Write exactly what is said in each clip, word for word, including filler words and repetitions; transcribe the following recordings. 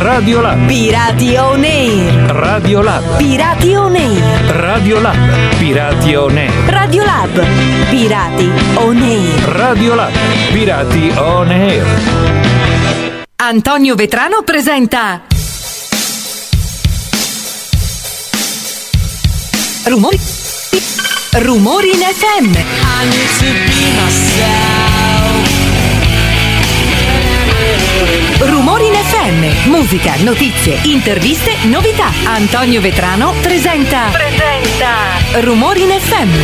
Radio Lab. Pirati On Air. Radio Lab. Pirati On Air. Radio Lab. Pirati On Air. Radio Lab. Pirati On Air. Radio Lab. Pirati On Air. Antonio Vetrano presenta Rumori Rumori in F M. I need to be myself. Rumori in F M. Musica, notizie, interviste, novità. Antonio Vetrano presenta Presenta Rumori in F M.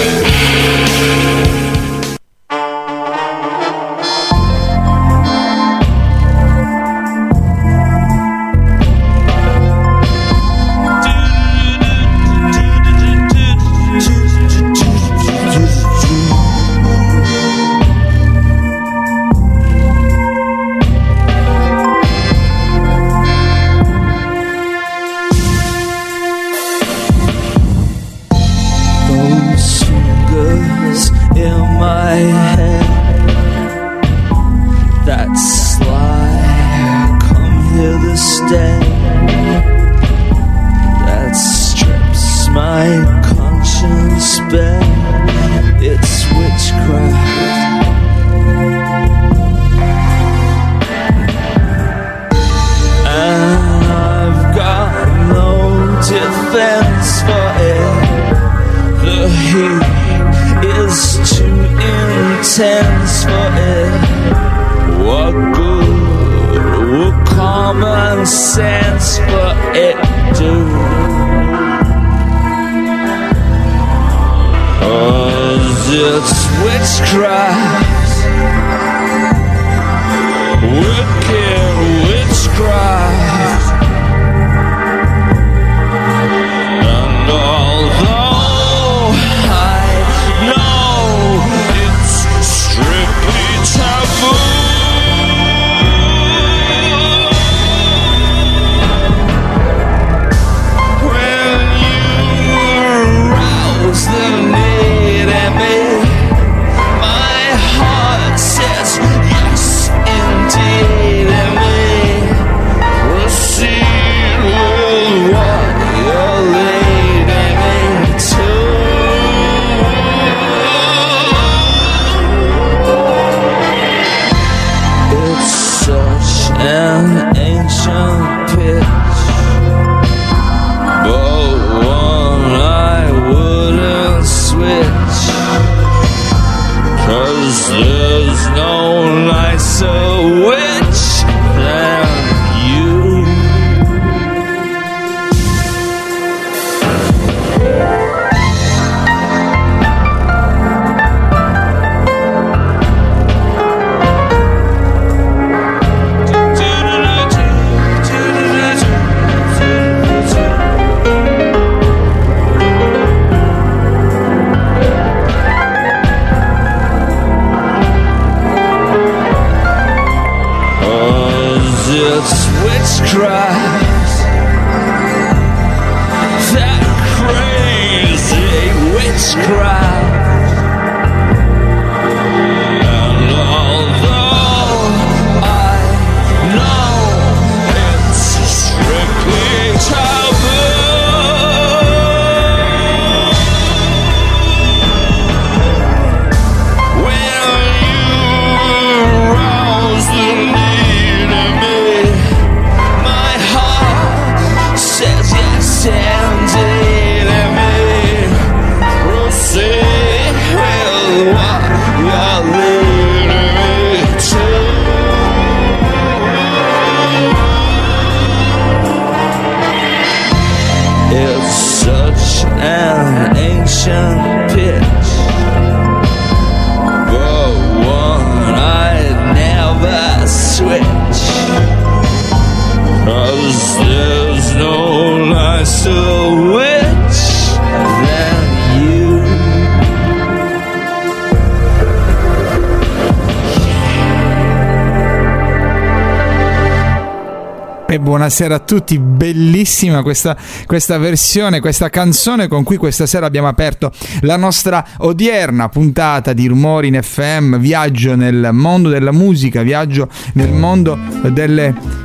E buonasera a tutti, bellissima questa, questa versione, questa canzone con cui questa sera abbiamo aperto la nostra odierna puntata di Rumori in F M, viaggio nel mondo della musica, viaggio nel mondo delle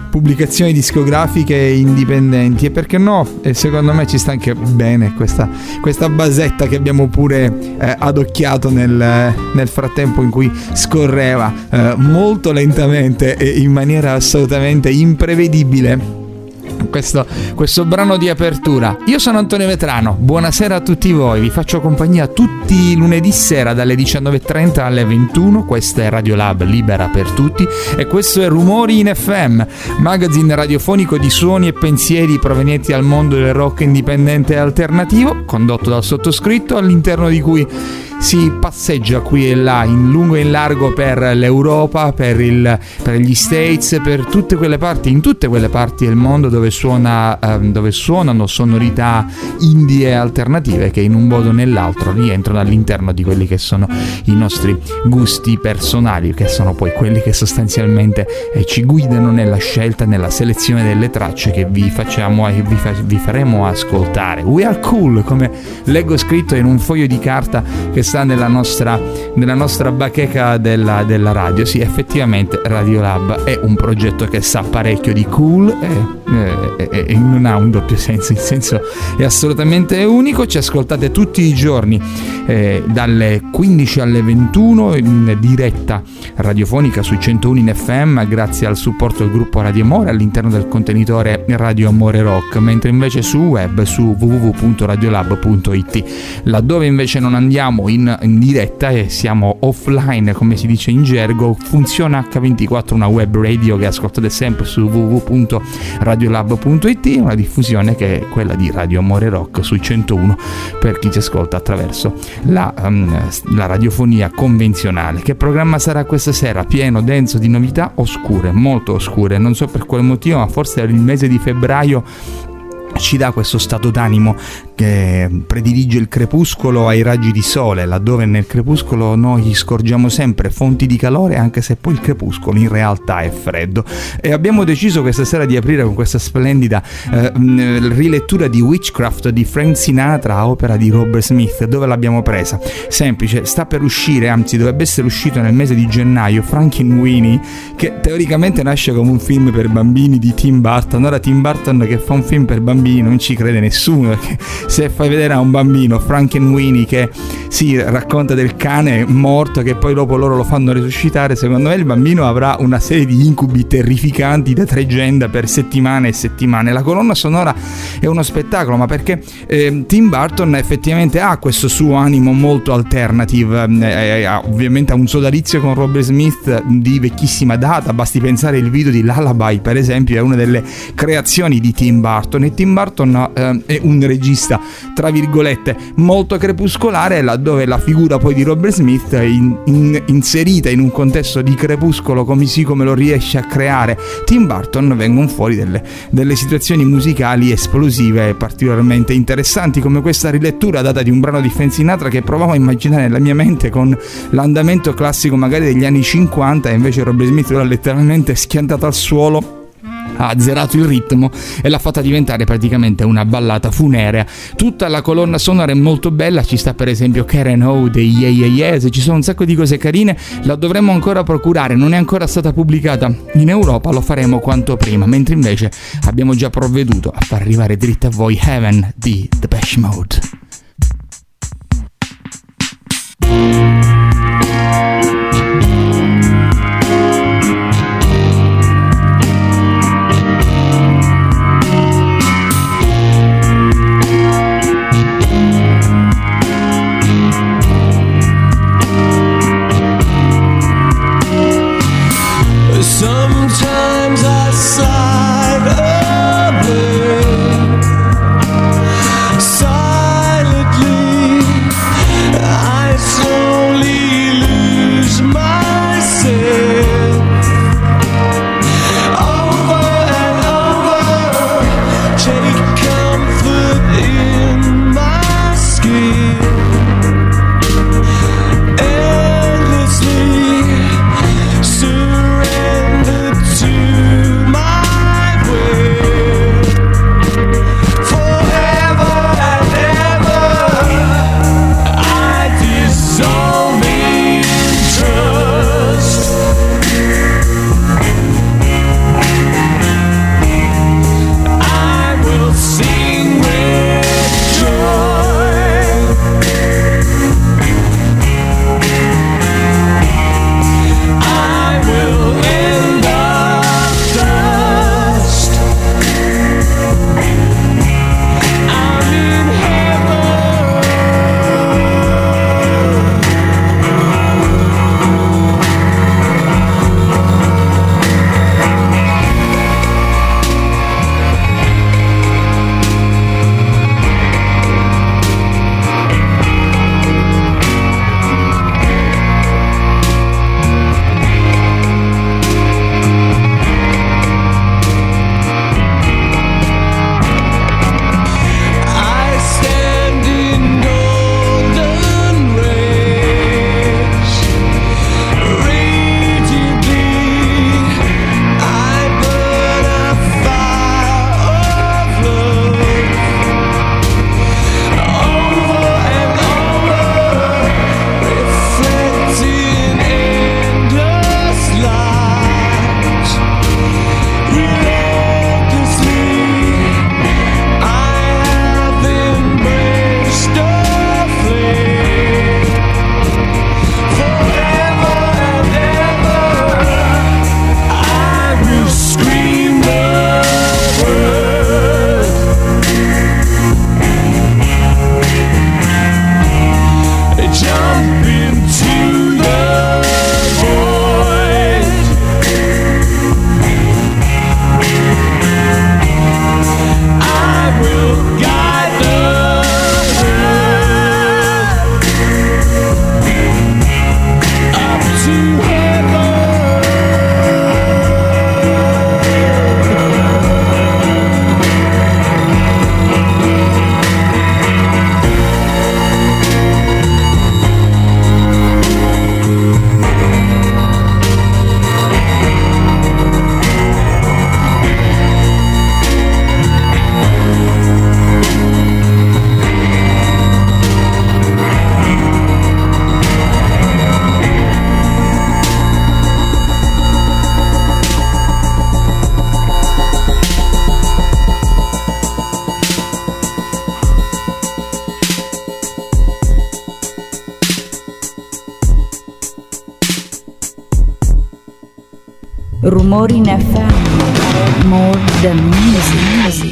pubblicazioni discografiche indipendenti, e perché no, e secondo me ci sta anche bene questa, questa basetta che abbiamo pure eh, adocchiato nel, nel frattempo in cui scorreva eh, molto lentamente e in maniera assolutamente imprevedibile Questo, questo brano di apertura. Io sono Antonio Vetrano, buonasera a tutti voi, vi faccio compagnia tutti i lunedì sera dalle diciannove e trenta alle ventuno. Questa è Radio Lab, libera per tutti, e questo è Rumori in F M, magazine radiofonico di suoni e pensieri provenienti dal mondo del rock indipendente e alternativo, condotto dal sottoscritto, all'interno di cui si passeggia qui e là in lungo e in largo per l'Europa, per, il, per gli States, per tutte quelle parti, in tutte quelle parti del mondo dove suona, eh, dove suonano sonorità indie e alternative che in un modo o nell'altro rientrano all'interno di quelli che sono i nostri gusti personali, che sono poi quelli che sostanzialmente eh, ci guidano nella scelta, nella selezione delle tracce che vi facciamo e vi, fa, vi faremo ascoltare. We are cool, come leggo scritto in un foglio di carta che sta nella nostra, nella nostra bacheca della, della radio. Sì, effettivamente Radio Lab è un progetto che sa parecchio di cool e, e, e non ha un doppio senso, il senso è assolutamente unico. Ci ascoltate tutti i giorni eh, dalle quindici alle ventuno in diretta radiofonica su centouno in F M grazie al supporto del gruppo Radio Amore all'interno del contenitore Radio Amore Rock, mentre invece su web su w w w punto radiolab punto i t, laddove invece non andiamo in In, in diretta e siamo offline, come si dice in gergo, funziona acca ventiquattro, una web radio che ascoltate sempre su w w w punto radiolab punto i t, una diffusione che è quella di Radio Amore Rock su centouno per chi ci ascolta attraverso la, um, la radiofonia convenzionale. Che programma sarà questa sera? Pieno, denso di novità oscure, molto oscure, non so per quale motivo, ma forse il mese di febbraio ci dà questo stato d'animo che predilige il crepuscolo ai raggi di sole, laddove nel crepuscolo noi scorgiamo sempre fonti di calore, anche se poi il crepuscolo in realtà è freddo. E abbiamo deciso questa sera di aprire con questa splendida eh, rilettura di Witchcraft di Frank Sinatra, opera di Robert Smith. Dove l'abbiamo presa? Semplice, sta per uscire, anzi dovrebbe essere uscito nel mese di gennaio, Frankenweenie, che teoricamente nasce come un film per bambini di Tim Burton. Ora Tim Burton che fa un film per bambini non ci crede nessuno, perché se fai vedere a un bambino Frankenweenie che si racconta del cane morto che poi dopo loro lo fanno risuscitare, secondo me il bambino avrà una serie di incubi terrificanti da tregenda per settimane e settimane. La colonna sonora è uno spettacolo, ma perché eh, Tim Burton effettivamente ha questo suo animo molto alternative, eh, eh, ovviamente ha un sodalizio con Robert Smith di vecchissima data, basti pensare il video di Lullaby per esempio, è una delle creazioni di Tim Burton, e Tim Burton eh, è un regista tra virgolette molto crepuscolare, laddove la figura poi di Robert Smith è in, in, inserita in un contesto di crepuscolo, come sì come lo riesce a creare Tim Burton, vengono fuori delle, delle situazioni musicali esplosive e particolarmente interessanti, come questa rilettura data di un brano di Frank Sinatra che provavo a immaginare nella mia mente con l'andamento classico magari degli anni cinquanta, e invece Robert Smith l'ha letteralmente schiantato al suolo, ha azzerato il ritmo e l'ha fatta diventare praticamente una ballata funerea. Tutta la colonna sonora è molto bella, ci sta per esempio Karen O dei Yeah Yeah Yeahs, ci sono un sacco di cose carine, la dovremmo ancora procurare, non è ancora stata pubblicata in Europa, lo faremo quanto prima, mentre invece abbiamo già provveduto a far arrivare dritta a voi Heaven di Depeche Mode. Sometimes I sigh a bit, silently I slowly lose myself, over and over, take comfort in my skin, endlessly surrender to my Rumori in F M, more than music.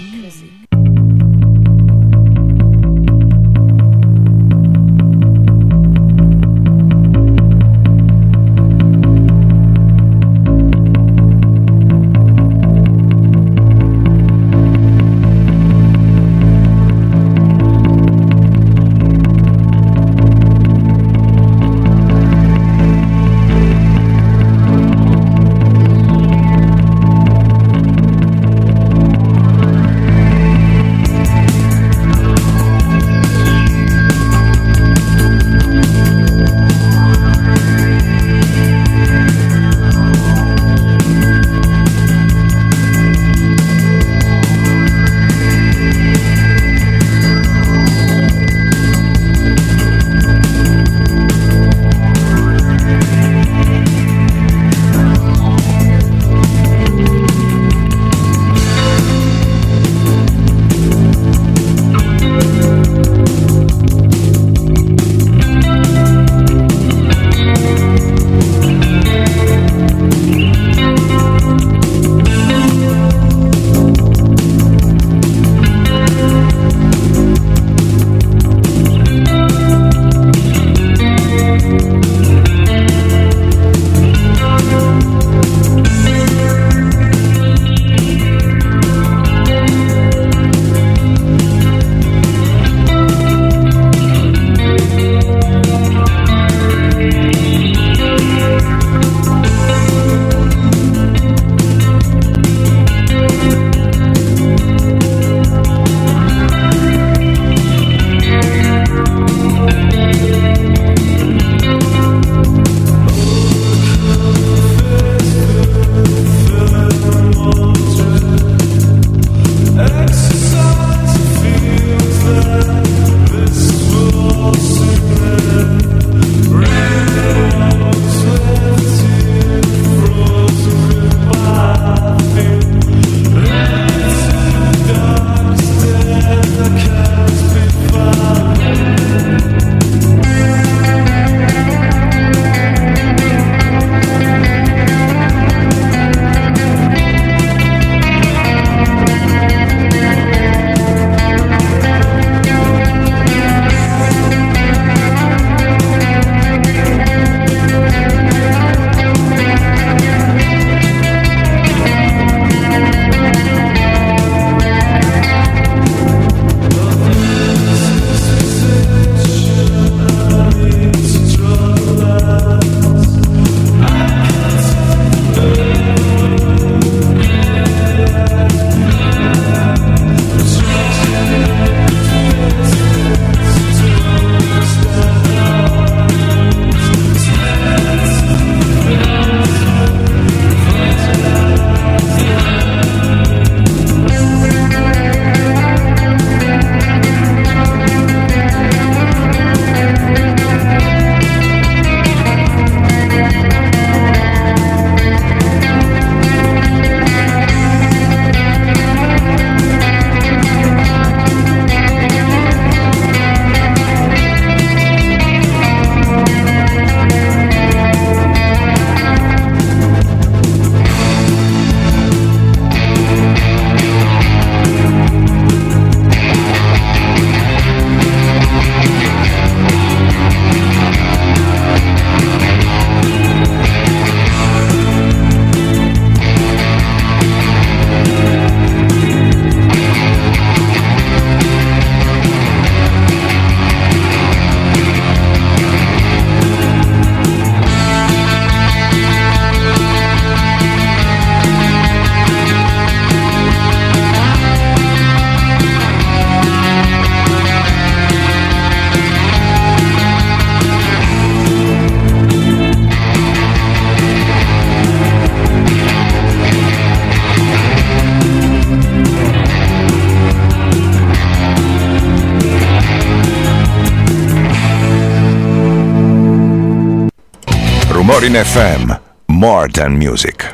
Rumori in F M, more than music.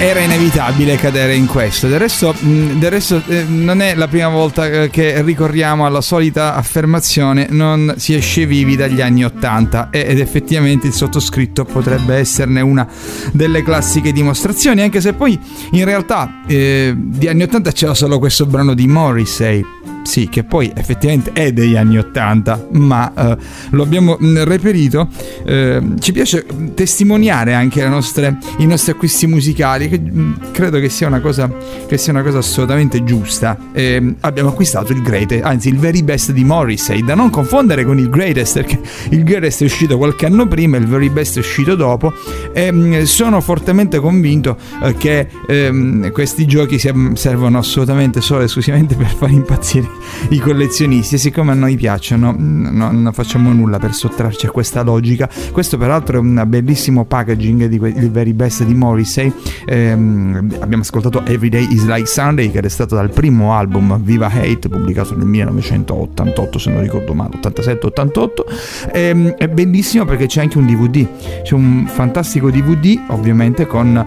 era inevitabile cadere in questo. Del resto, del resto eh, non è la prima volta che ricorriamo alla solita affermazione: non si esce vivi dagli anni ottanta, ed effettivamente il sottoscritto potrebbe esserne una delle classiche dimostrazioni, anche se poi in realtà eh, di anni ottanta c'era solo questo brano di Morrissey. Sì, che poi effettivamente è degli anni ottanta, ma eh, lo abbiamo mh, reperito. Eh, ci piace testimoniare anche le nostre, i nostri acquisti musicali, che mh, credo che sia una cosa che sia una cosa assolutamente giusta. Eh, abbiamo acquistato il greatest, anzi il very best di Morrissey, da non confondere con il greatest, perché il greatest è uscito qualche anno prima, il very best è uscito dopo. E mh, sono fortemente convinto eh, che eh, questi giochi servono assolutamente solo e esclusivamente per far impazzire i collezionisti, e siccome a noi piacciono non facciamo nulla per sottrarci a questa logica. Questo peraltro è un bellissimo packaging di que- il very best di Morrissey. ehm, abbiamo ascoltato Everyday is Like Sunday, che è stato dal primo album Viva Hate, pubblicato nel millenovecentottantotto, se non ricordo male, ottantasette ottantotto. ehm, è bellissimo perché c'è anche un D V D, c'è un fantastico D V D ovviamente con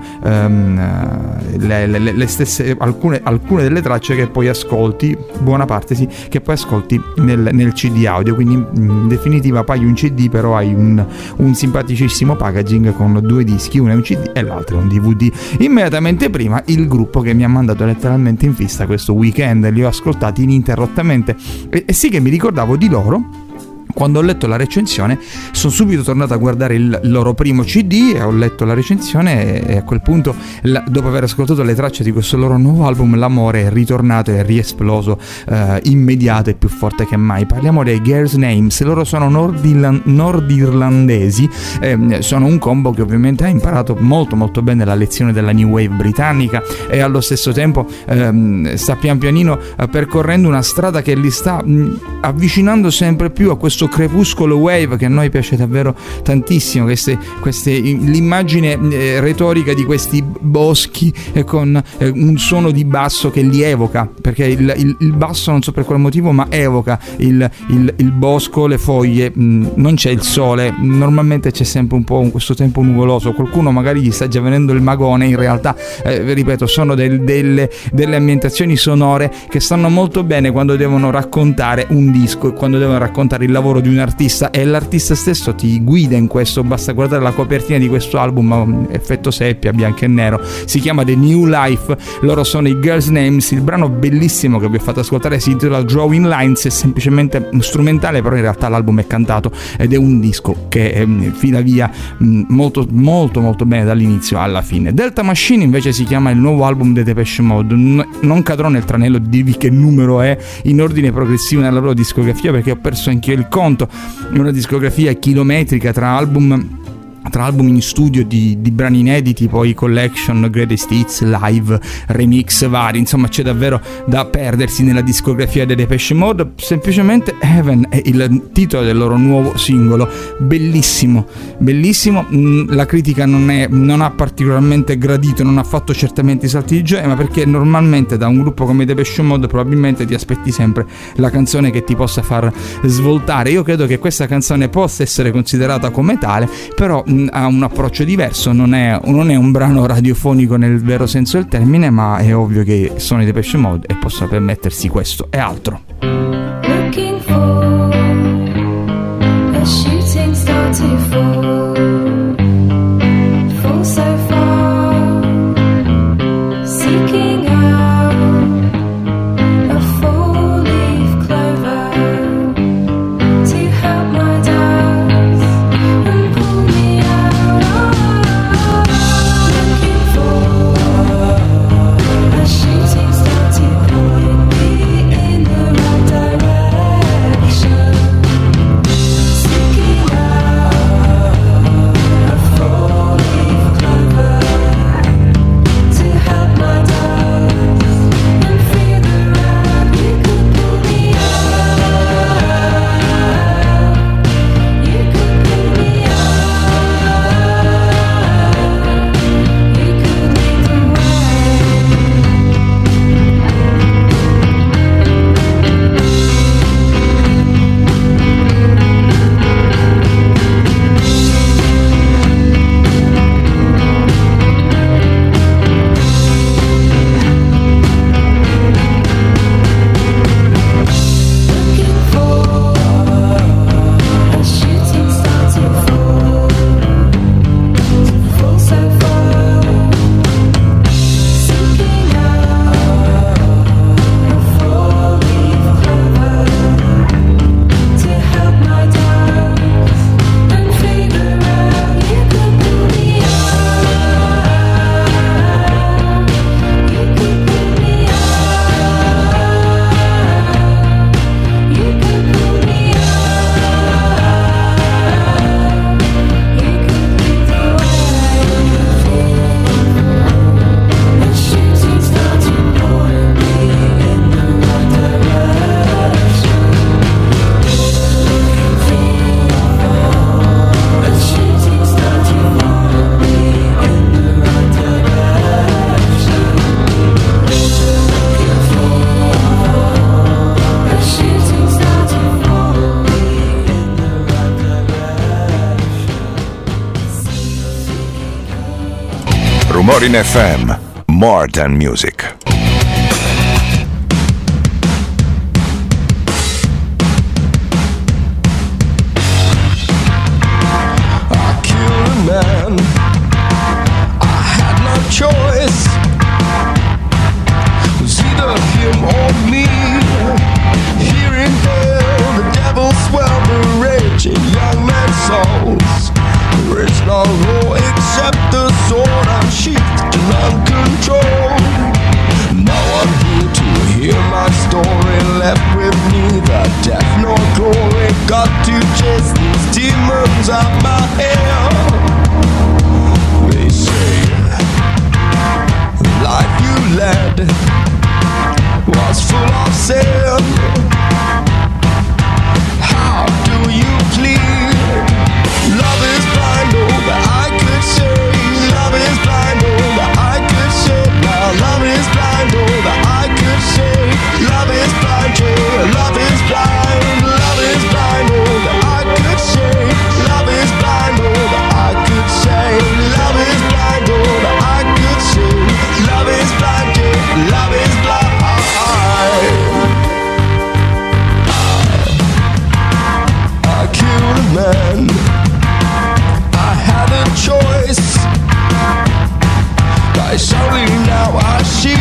ehm, le, le, le stesse alcune, alcune delle tracce che poi ascolti, buona parte sì, che poi ascolti nel, nel C D audio. Quindi in definitiva paghi un C D, però hai un, un simpaticissimo packaging con due dischi, uno è un C D e l'altro è un D V D. Immediatamente prima il gruppo che mi ha mandato letteralmente in fissa questo weekend, li ho ascoltati ininterrottamente, e, e sì che mi ricordavo di loro. Quando ho letto la recensione sono subito tornato a guardare il loro primo C D e ho letto la recensione, e a quel punto, la, dopo aver ascoltato le tracce di questo loro nuovo album, l'amore è ritornato e è riesploso eh, immediato e più forte che mai. Parliamo dei Girls Names. Loro sono nordirlan- nordirlandesi, eh, sono un combo che ovviamente ha imparato molto molto bene la lezione della New Wave britannica, e allo stesso tempo ehm, sta pian pianino eh, percorrendo una strada che li sta mh, avvicinando sempre più a questo crepuscolo wave che a noi piace davvero tantissimo. Queste, queste, l'immagine eh, retorica di questi boschi eh, con eh, un suono di basso che li evoca, perché il, il, il basso, non so per quale motivo, ma evoca il, il, il bosco, le foglie. Mh, non c'è il sole, normalmente c'è sempre un po' un, questo tempo nuvoloso, qualcuno magari gli sta già venendo il magone. In realtà eh, ripeto, sono del, delle, delle ambientazioni sonore che stanno molto bene quando devono raccontare un disco e quando devono raccontare il lavoro di un artista, e l'artista stesso ti guida in questo. Basta guardare la copertina di questo album, effetto seppia, bianco e nero, si chiama The New Life. Loro sono i Girls Names. Il brano bellissimo che vi ho fatto ascoltare si intitola Drawing Lines, è semplicemente strumentale, però in realtà l'album è cantato ed è un disco che eh, fila via mh, molto molto molto bene dall'inizio alla fine. Delta Machine invece si chiama il nuovo album dei Depeche Mode. N- non cadrò nel tranello di dirvi che numero è in ordine progressivo nella loro discografia, perché ho perso anch'io il conto. È una discografia chilometrica tra album tra album in studio di, di brani inediti, poi collection, greatest hits, live, remix vari. Insomma, c'è davvero da perdersi nella discografia dei Depeche Mode. Semplicemente Heaven è il titolo del loro nuovo singolo, bellissimo bellissimo. La critica non, è, non ha particolarmente gradito, non ha fatto certamente i salti di gioia, ma perché normalmente da un gruppo come Depeche Mode probabilmente ti aspetti sempre la canzone che ti possa far svoltare. Io credo che questa canzone possa essere considerata come tale, però ha un approccio diverso, non è, non è un brano radiofonico nel vero senso del termine, ma è ovvio che sono i Depeche Mode e possono permettersi questo e altro. Looking for a shooting star to fall, fall so far, seeking out a four-leaf clover to help my doubts and pull me out. Looking for a shooting star to point me in the right direction. Rumorin F M, More Than Music. I killed a man. I had no choice. It was either him or me. Here in hell, the devil swell the raging young man's souls. There is no law except the sword unsheathed and uncontrolled. No one here to hear my story, left with neither death nor glory. Got to chase these demons out my hair. They say the life you led was full of sin. How do you plead? Love is blind, oh, but I could say. Love is blind, oh, but I could say. Now love is blind, oh, but I could say. Love is blind, yeah, love is blind. Love is blind, oh, but I could say. Love is blind, oh, but I could say. Love is blind, oh, but I could say. Love is blind, yeah, love is blind. I killed a man. I had a choice. It's only now I see.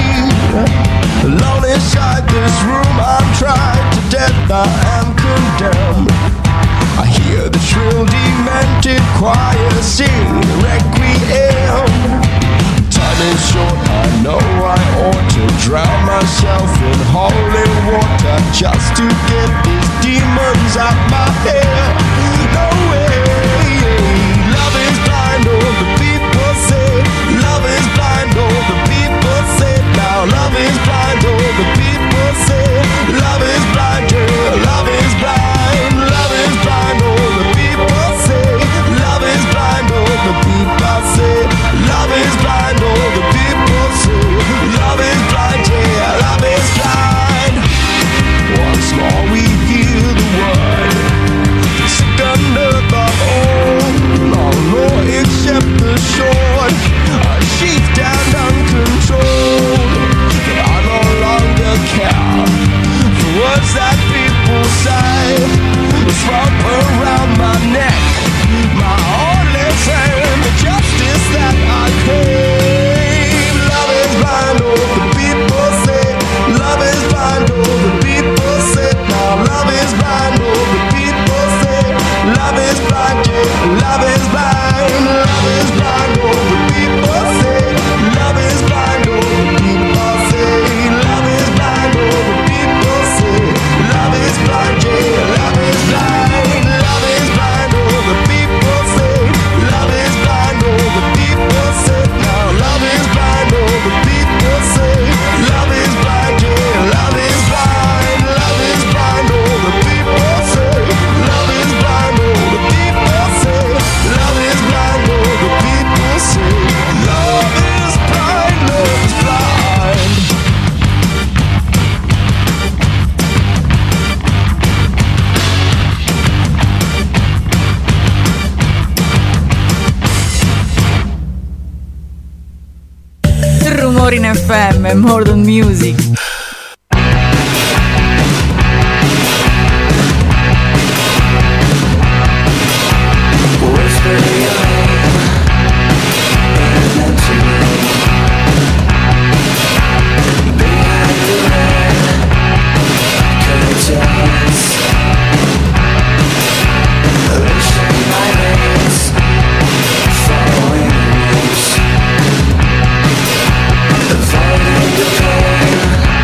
Alone inside this room, I'm tried to death, I am condemned. I hear the shrill, demented choir sing the requiem. Time is short, I know I ought to drown myself in holy water just to get these demons out my hair. No way. Love is blind, oh, the people say. Love is blind, oh, the people say. Now love is blind, oh, the people say. Love is blind, yeah, love is blind. Love is blind, oh, the people say. Love is blind, oh, the people say. Love is blind, oh, the people say. Love is blind, yeah, love is blind. Once more we hear the word. Sick under the old. No law except the sword. A sheath down uncontrolled. But I no longer care for words that people say. Wrap around my neck, my only friend, the justice that I crave. Love is blind, oh, the people say. Love is blind, oh, the people say. Now love is blind, oh, the people say. Love is blind, yeah, love is blind. Love is blind, oh, the people say. Love is blind, oh, the people say. Love is blind, oh, the people say. Love is blind, yeah, love is blind. Love is blind, oh, the people say. Love is blind, oh, the people say. Now love is blind, oh, the people say. Love is blind, yeah, love is blind. Love is blind, oh, the people say. Love is blind, oh, the people say. Love is blind, oh, the people say. Love is blind, love is blind. Rumorin F M, More Than Music. Avoiding the pain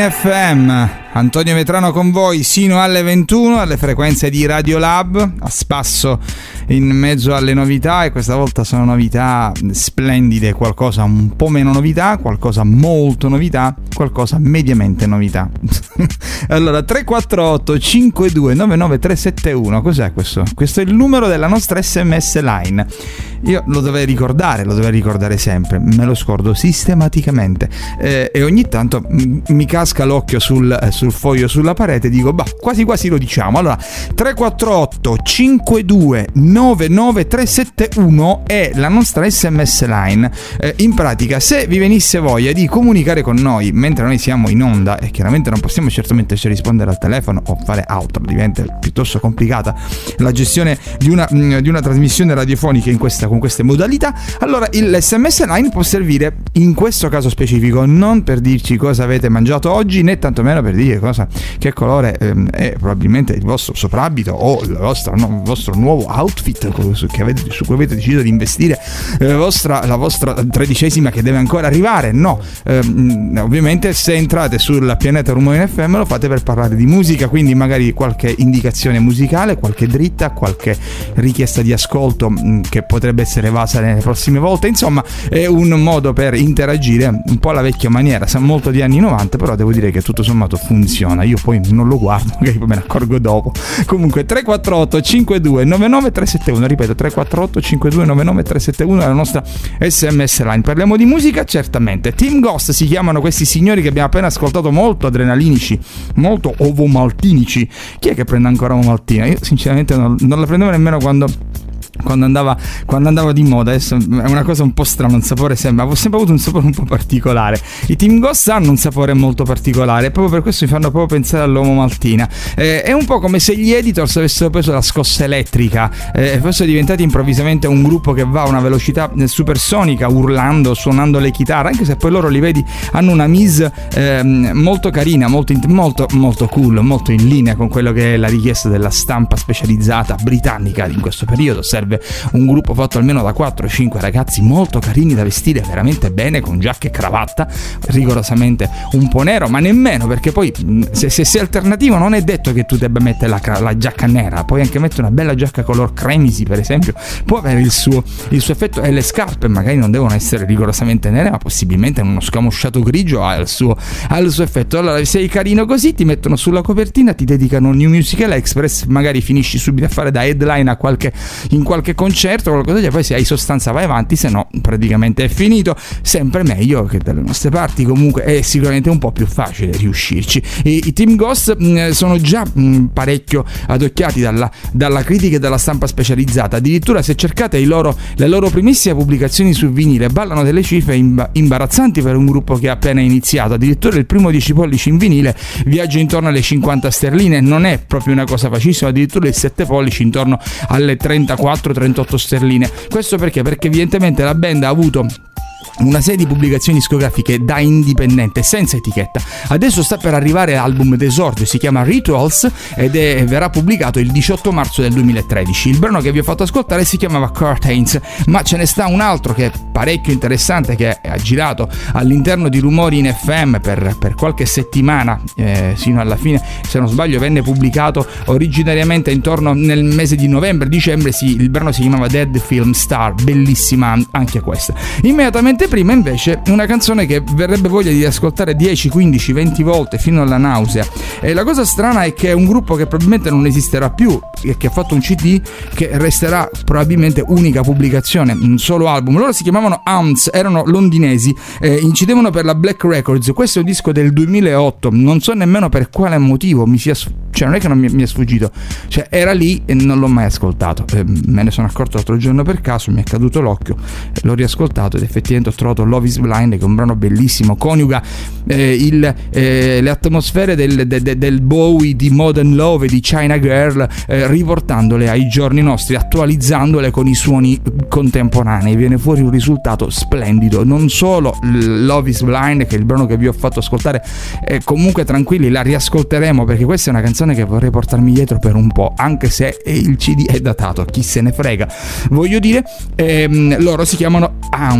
F M. Antonio Vetrano con voi sino alle ventuno alle frequenze di Radiolab, a spasso in mezzo alle novità, e questa volta sono novità splendide, qualcosa un po' meno novità, qualcosa molto novità, qualcosa mediamente novità. Allora, tre quattro otto cinque due nove nove tre sette uno, cos'è questo? Questo è il numero della nostra S M S line. Io lo dovrei ricordare, lo dovrei ricordare sempre, me lo scordo sistematicamente, eh, e ogni tanto m- mi casca l'occhio sul, eh, sul foglio sulla parete e dico, bah, quasi quasi lo diciamo. Allora, tre quattro otto cinque due nove nove tre sette uno è la nostra S M S line. Eh, in pratica, se vi venisse voglia di comunicare con noi mentre noi siamo in onda, e chiaramente non possiamo certamente rispondere al telefono o fare altro, diventa piuttosto complicata la gestione di una, mh, di una trasmissione radiofonica in questa, con queste modalità, allora l'S M S line può servire in questo caso specifico non per dirci cosa avete mangiato oggi, né tantomeno per dire cosa, che colore ehm, è probabilmente il vostro soprabito o il vostro, no, il vostro nuovo outfit su, che avete, su cui avete deciso di investire eh, la, vostra, la vostra tredicesima che deve ancora arrivare. No, ehm, ovviamente se entrate sul pianeta Rumore in F M lo fate per parlare di musica, quindi magari qualche indicazione musicale, qualche dritta, qualche richiesta di ascolto mh, che potrebbe essere evasa nelle prossime volte. Insomma, è un modo per interagire un po' alla vecchia maniera, sa molto di anni novanta, però devo dire che tutto sommato funziona. Io poi non lo guardo, magari poi me ne accorgo dopo. Comunque tre quattro otto cinque due nove nove tre sette uno, ripeto, tre quattro otto cinque due nove nove tre sette uno è la nostra S M S line. Parliamo di musica, certamente. Team Ghost si chiamano questi signori che abbiamo appena ascoltato, molto adrenalinici, molto ovomaltinici. Chi è che prende ancora ovomaltina? Io sinceramente non, non la prendevo nemmeno quando Quando andava, quando andava di moda. Adesso è una cosa un po' strana, un sapore sembra, ho sempre avuto un sapore un po' particolare. I Team Ghost hanno un sapore molto particolare, proprio per questo mi fanno proprio pensare all'uomo maltina. Eh, è un po' come se gli Editors avessero preso la scossa elettrica eh, e fossero diventati improvvisamente un gruppo che va a una velocità supersonica, urlando, suonando le chitarre, anche se poi loro li vedi, hanno una mise eh, molto carina, molto, molto, molto cool, molto in linea con quello che è la richiesta della stampa specializzata britannica in questo periodo. Serve un gruppo fatto almeno da quattro cinque ragazzi molto carini da vestire veramente bene, con giacca e cravatta, rigorosamente un po' nero, ma nemmeno, perché poi se, se sei alternativo non è detto che tu debba mettere la, la giacca nera, puoi anche mettere una bella giacca color cremisi per esempio, può avere il suo, il suo effetto. E le scarpe magari non devono essere rigorosamente nere, ma possibilmente uno scamosciato grigio ha il suo, ha il suo effetto. Allora, se sei carino così, ti mettono sulla copertina, ti dedicano New Musical Express, magari finisci subito a fare da headline a qualche, in qualche concerto o qualcosa, e poi se hai sostanza vai avanti, se no praticamente è finito. Sempre meglio che dalle nostre parti, comunque è sicuramente un po' più facile riuscirci. I, i Team Ghost mh, sono già mh, parecchio adocchiati dalla, dalla critica e dalla stampa specializzata. Addirittura se cercate i loro, le loro primissime pubblicazioni su vinile, ballano delle cifre imba- imbarazzanti per un gruppo che ha appena iniziato. Addirittura il primo dieci pollici in vinile viaggia intorno alle cinquanta sterline, non è proprio una cosa facilissima. Addirittura il sette pollici intorno alle trentaquattro trentotto sterline. Questo perché? Perché evidentemente la band ha avuto una serie di pubblicazioni discografiche da indipendente senza etichetta. Adesso sta per arrivare l'album d'esordio, si chiama Rituals ed è, verrà pubblicato il diciotto marzo del duemilatredici. Il brano che vi ho fatto ascoltare si chiamava Curtains, ma ce ne sta un altro che è parecchio interessante, che ha girato all'interno di Rumori in F M per, per qualche settimana eh, sino alla fine, se non sbaglio venne pubblicato originariamente intorno nel mese di novembre dicembre. Sì, il brano si chiamava Dead Film Star, bellissima anche questa. Immediatamente prima invece una canzone che verrebbe voglia di ascoltare dieci, quindici, venti volte fino alla nausea. E la cosa strana è che è un gruppo che probabilmente non esisterà più e che ha fatto un C D che resterà probabilmente unica pubblicazione, un solo album. Loro si chiamavano Hounds, erano londinesi, eh, incidevano per la Black Records. Questo è un disco del duemilaotto, non so nemmeno per quale motivo mi sia, cioè non è che non mi, mi è sfuggito, cioè era lì e non l'ho mai ascoltato. Eh, me ne sono accorto l'altro giorno per caso, mi è caduto l'occhio, l'ho riascoltato ed effettivamente ho trovato Love is Blind, che è un brano bellissimo, coniuga eh, il, eh, le atmosfere del, de, de, del Bowie, di Modern Love e di China Girl, eh, riportandole ai giorni nostri, attualizzandole con i suoni contemporanei. Viene fuori un risultato splendido. Non solo Love is Blind, che è il brano che vi ho fatto ascoltare, eh, comunque tranquilli, la riascolteremo perché questa è una canzone che vorrei portarmi dietro per un po', anche se il C D è datato, chi se ne frega, voglio dire. ehm, loro si chiamano Hounds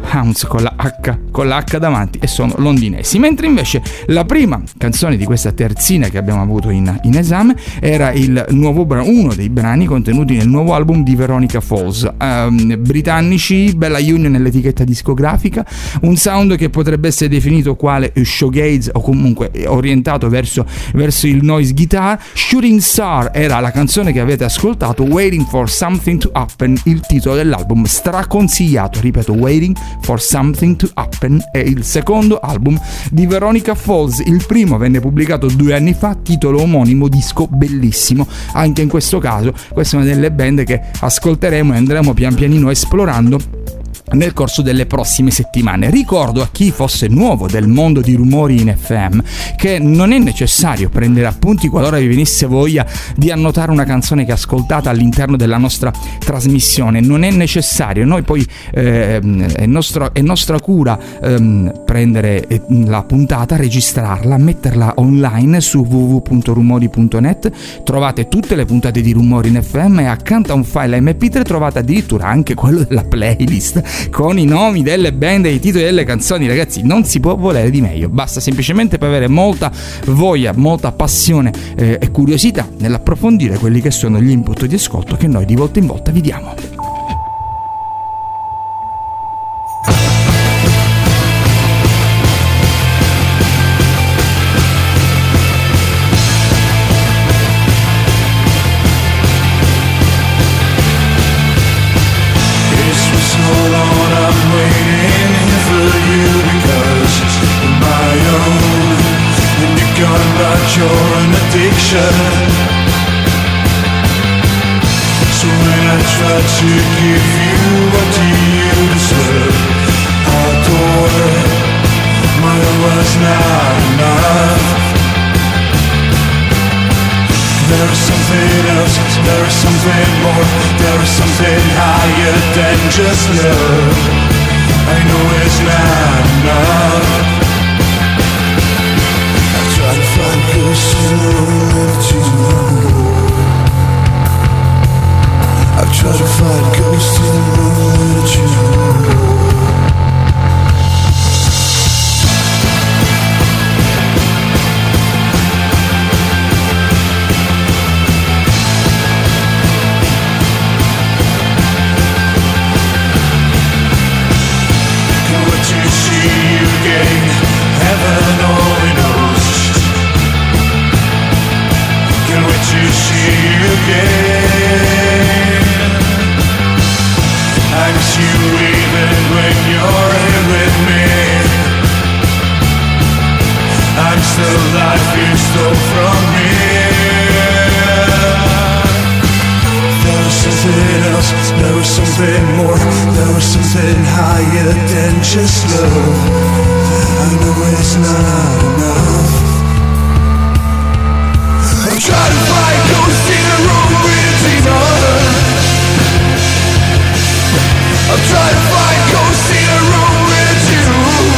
Hounds con la H, con la H davanti, e sono londinesi. Mentre invece la prima canzone di questa terzina che abbiamo avuto in, in esame era il nuovo bra- uno dei brani contenuti nel nuovo album di Veronica Falls. Um, britannici, bella union nell'etichetta discografica, un sound che potrebbe essere definito quale shoegaze o comunque orientato verso, verso il noise guitar. Shooting Star era la canzone che avete ascoltato, Waiting for Something to Happen, il titolo dell'album, straconsigliato, ripeto, Waiting for Something to Happen è il secondo album di Veronica Falls. Il primo venne pubblicato due anni fa, titolo omonimo, disco bellissimo. Anche in questo caso questa è una delle band che ascolteremo e andremo pian pianino esplorando nel corso delle prossime settimane. Ricordo a chi fosse nuovo del mondo di Rumori in F M che non è necessario prendere appunti qualora vi venisse voglia di annotare una canzone che ascoltate all'interno della nostra trasmissione. Non è necessario, noi poi eh, è, nostro, è nostra cura ehm, prendere la puntata, registrarla, metterla online su w w w punto rumori punto net. Trovate tutte le puntate di Rumori in F M e accanto a un file emme pi tre trovate addirittura anche quello della playlist con i nomi delle band e i titoli delle canzoni. Ragazzi, non si può volere di meglio, basta semplicemente per avere molta voglia, molta passione eh, e curiosità nell'approfondire quelli che sono gli input di ascolto che noi di volta in volta vi diamo. You're an addiction. So when I try to give you what you deserve, I adore my love was not enough. There is something else, there is something more, there is something higher than just love. I know it's not enough. Try to find ghosts in the room that you know. I've tried to find ghosts in the room that you know. Can't wait to see you again. Heaven only knows. Can't wait to see you again. I miss you even when you're here with me. I'm still life you stole from me. There was something else, there was something more, there was something higher than just love. I know it's not enough. I'm trying to find ghosts in a room with a demon. I'm trying to find ghosts in a room with you.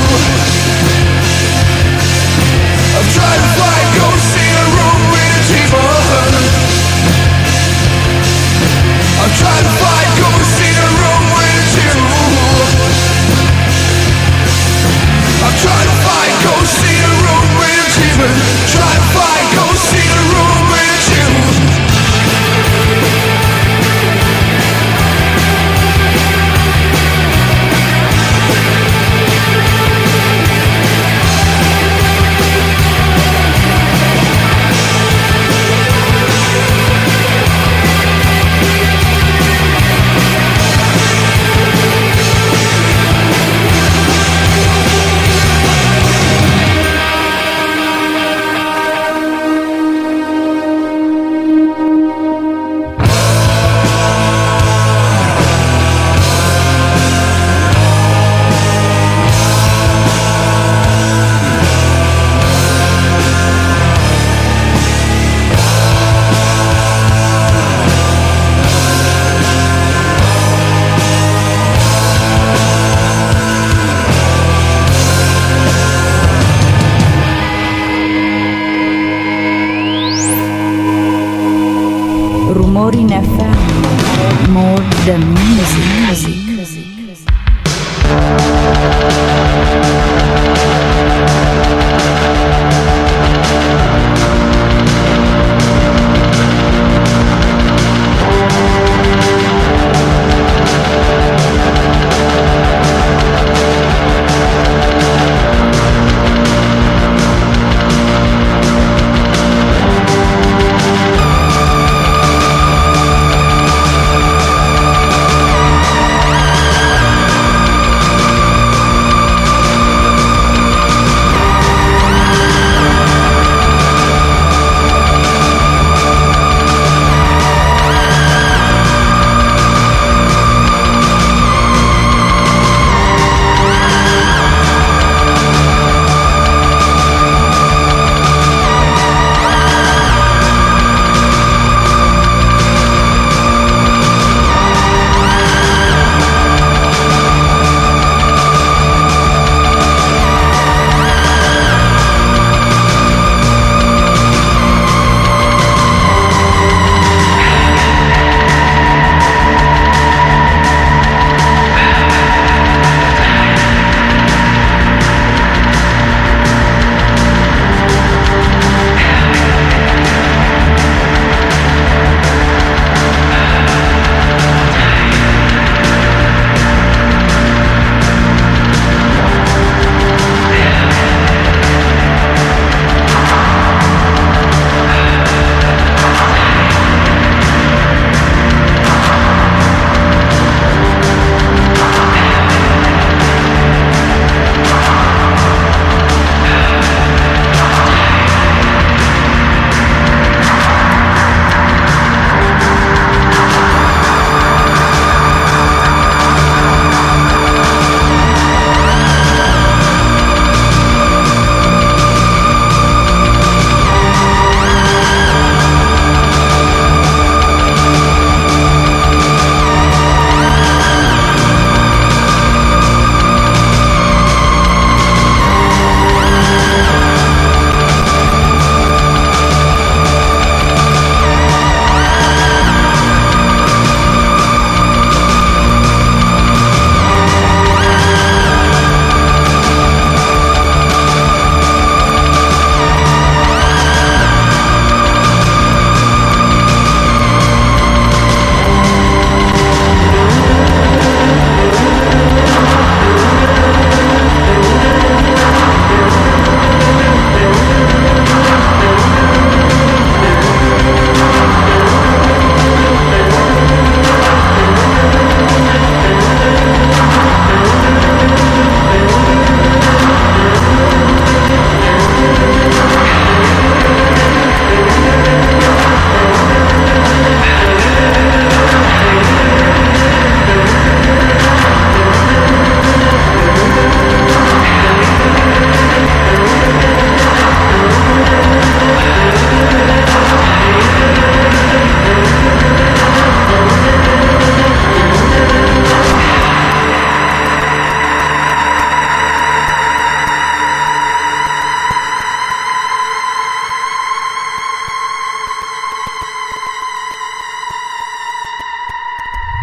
I'm trying to find ghosts in a room with a demon. I'm trying to find ghosts in a room with you. I'm trying to find ghosts in a room with a demon. Trying to find ghosts in a room with you. Rumori in F M. More than music. music. music.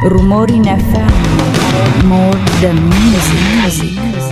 Rumorin F M, more than music.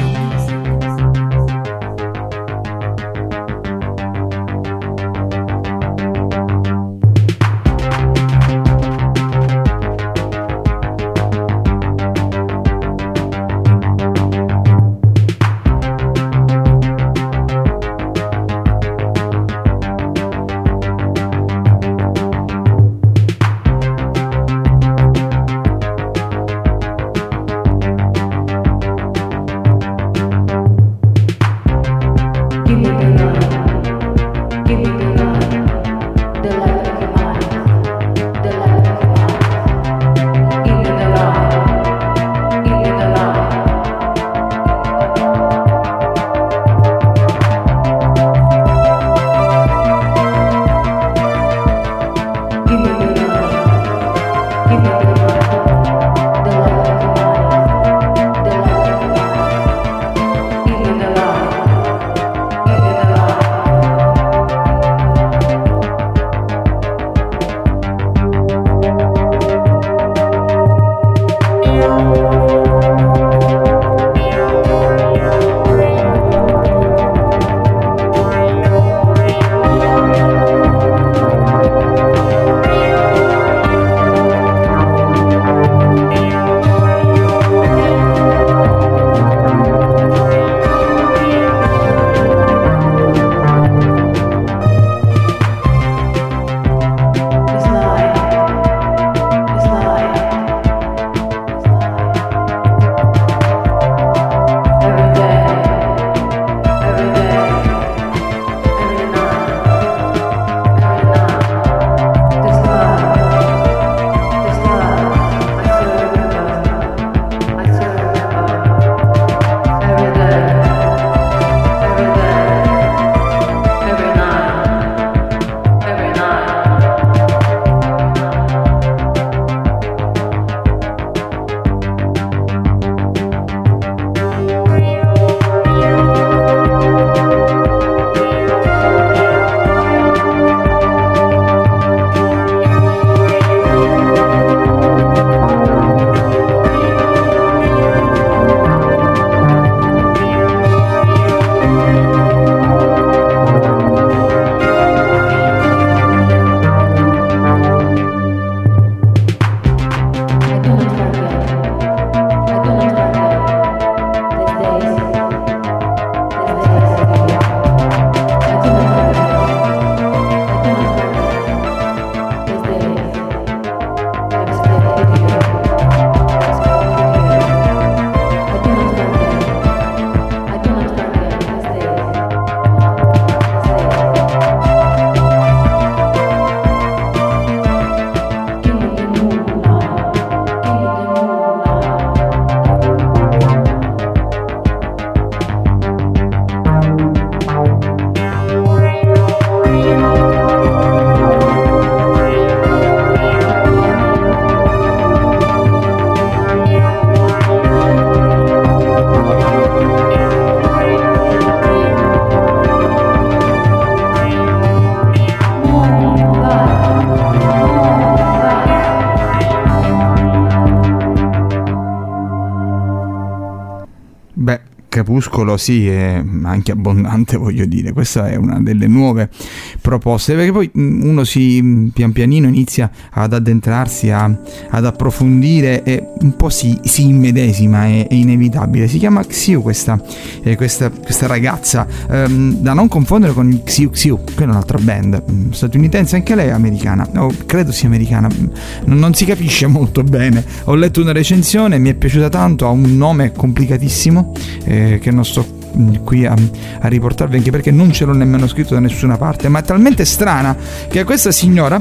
Crepuscolo sì, è anche abbondante, voglio dire. Questa è una delle nuove proposte, perché poi uno si pian pianino inizia ad addentrarsi, a, ad approfondire e un po' si, si immedesima, è, è inevitabile. Si chiama Xiu questa, eh, questa, questa ragazza, ehm, da non confondere con il Xiu Xiu, che è un'altra band statunitense, anche lei è americana, o credo sia americana, non, non si capisce molto bene. Ho letto una recensione, mi è piaciuta tanto, ha un nome complicatissimo, eh, che non sto qui a, a riportarvi, anche perché non ce l'ho nemmeno scritto da nessuna parte, ma è talmente strana che questa signora,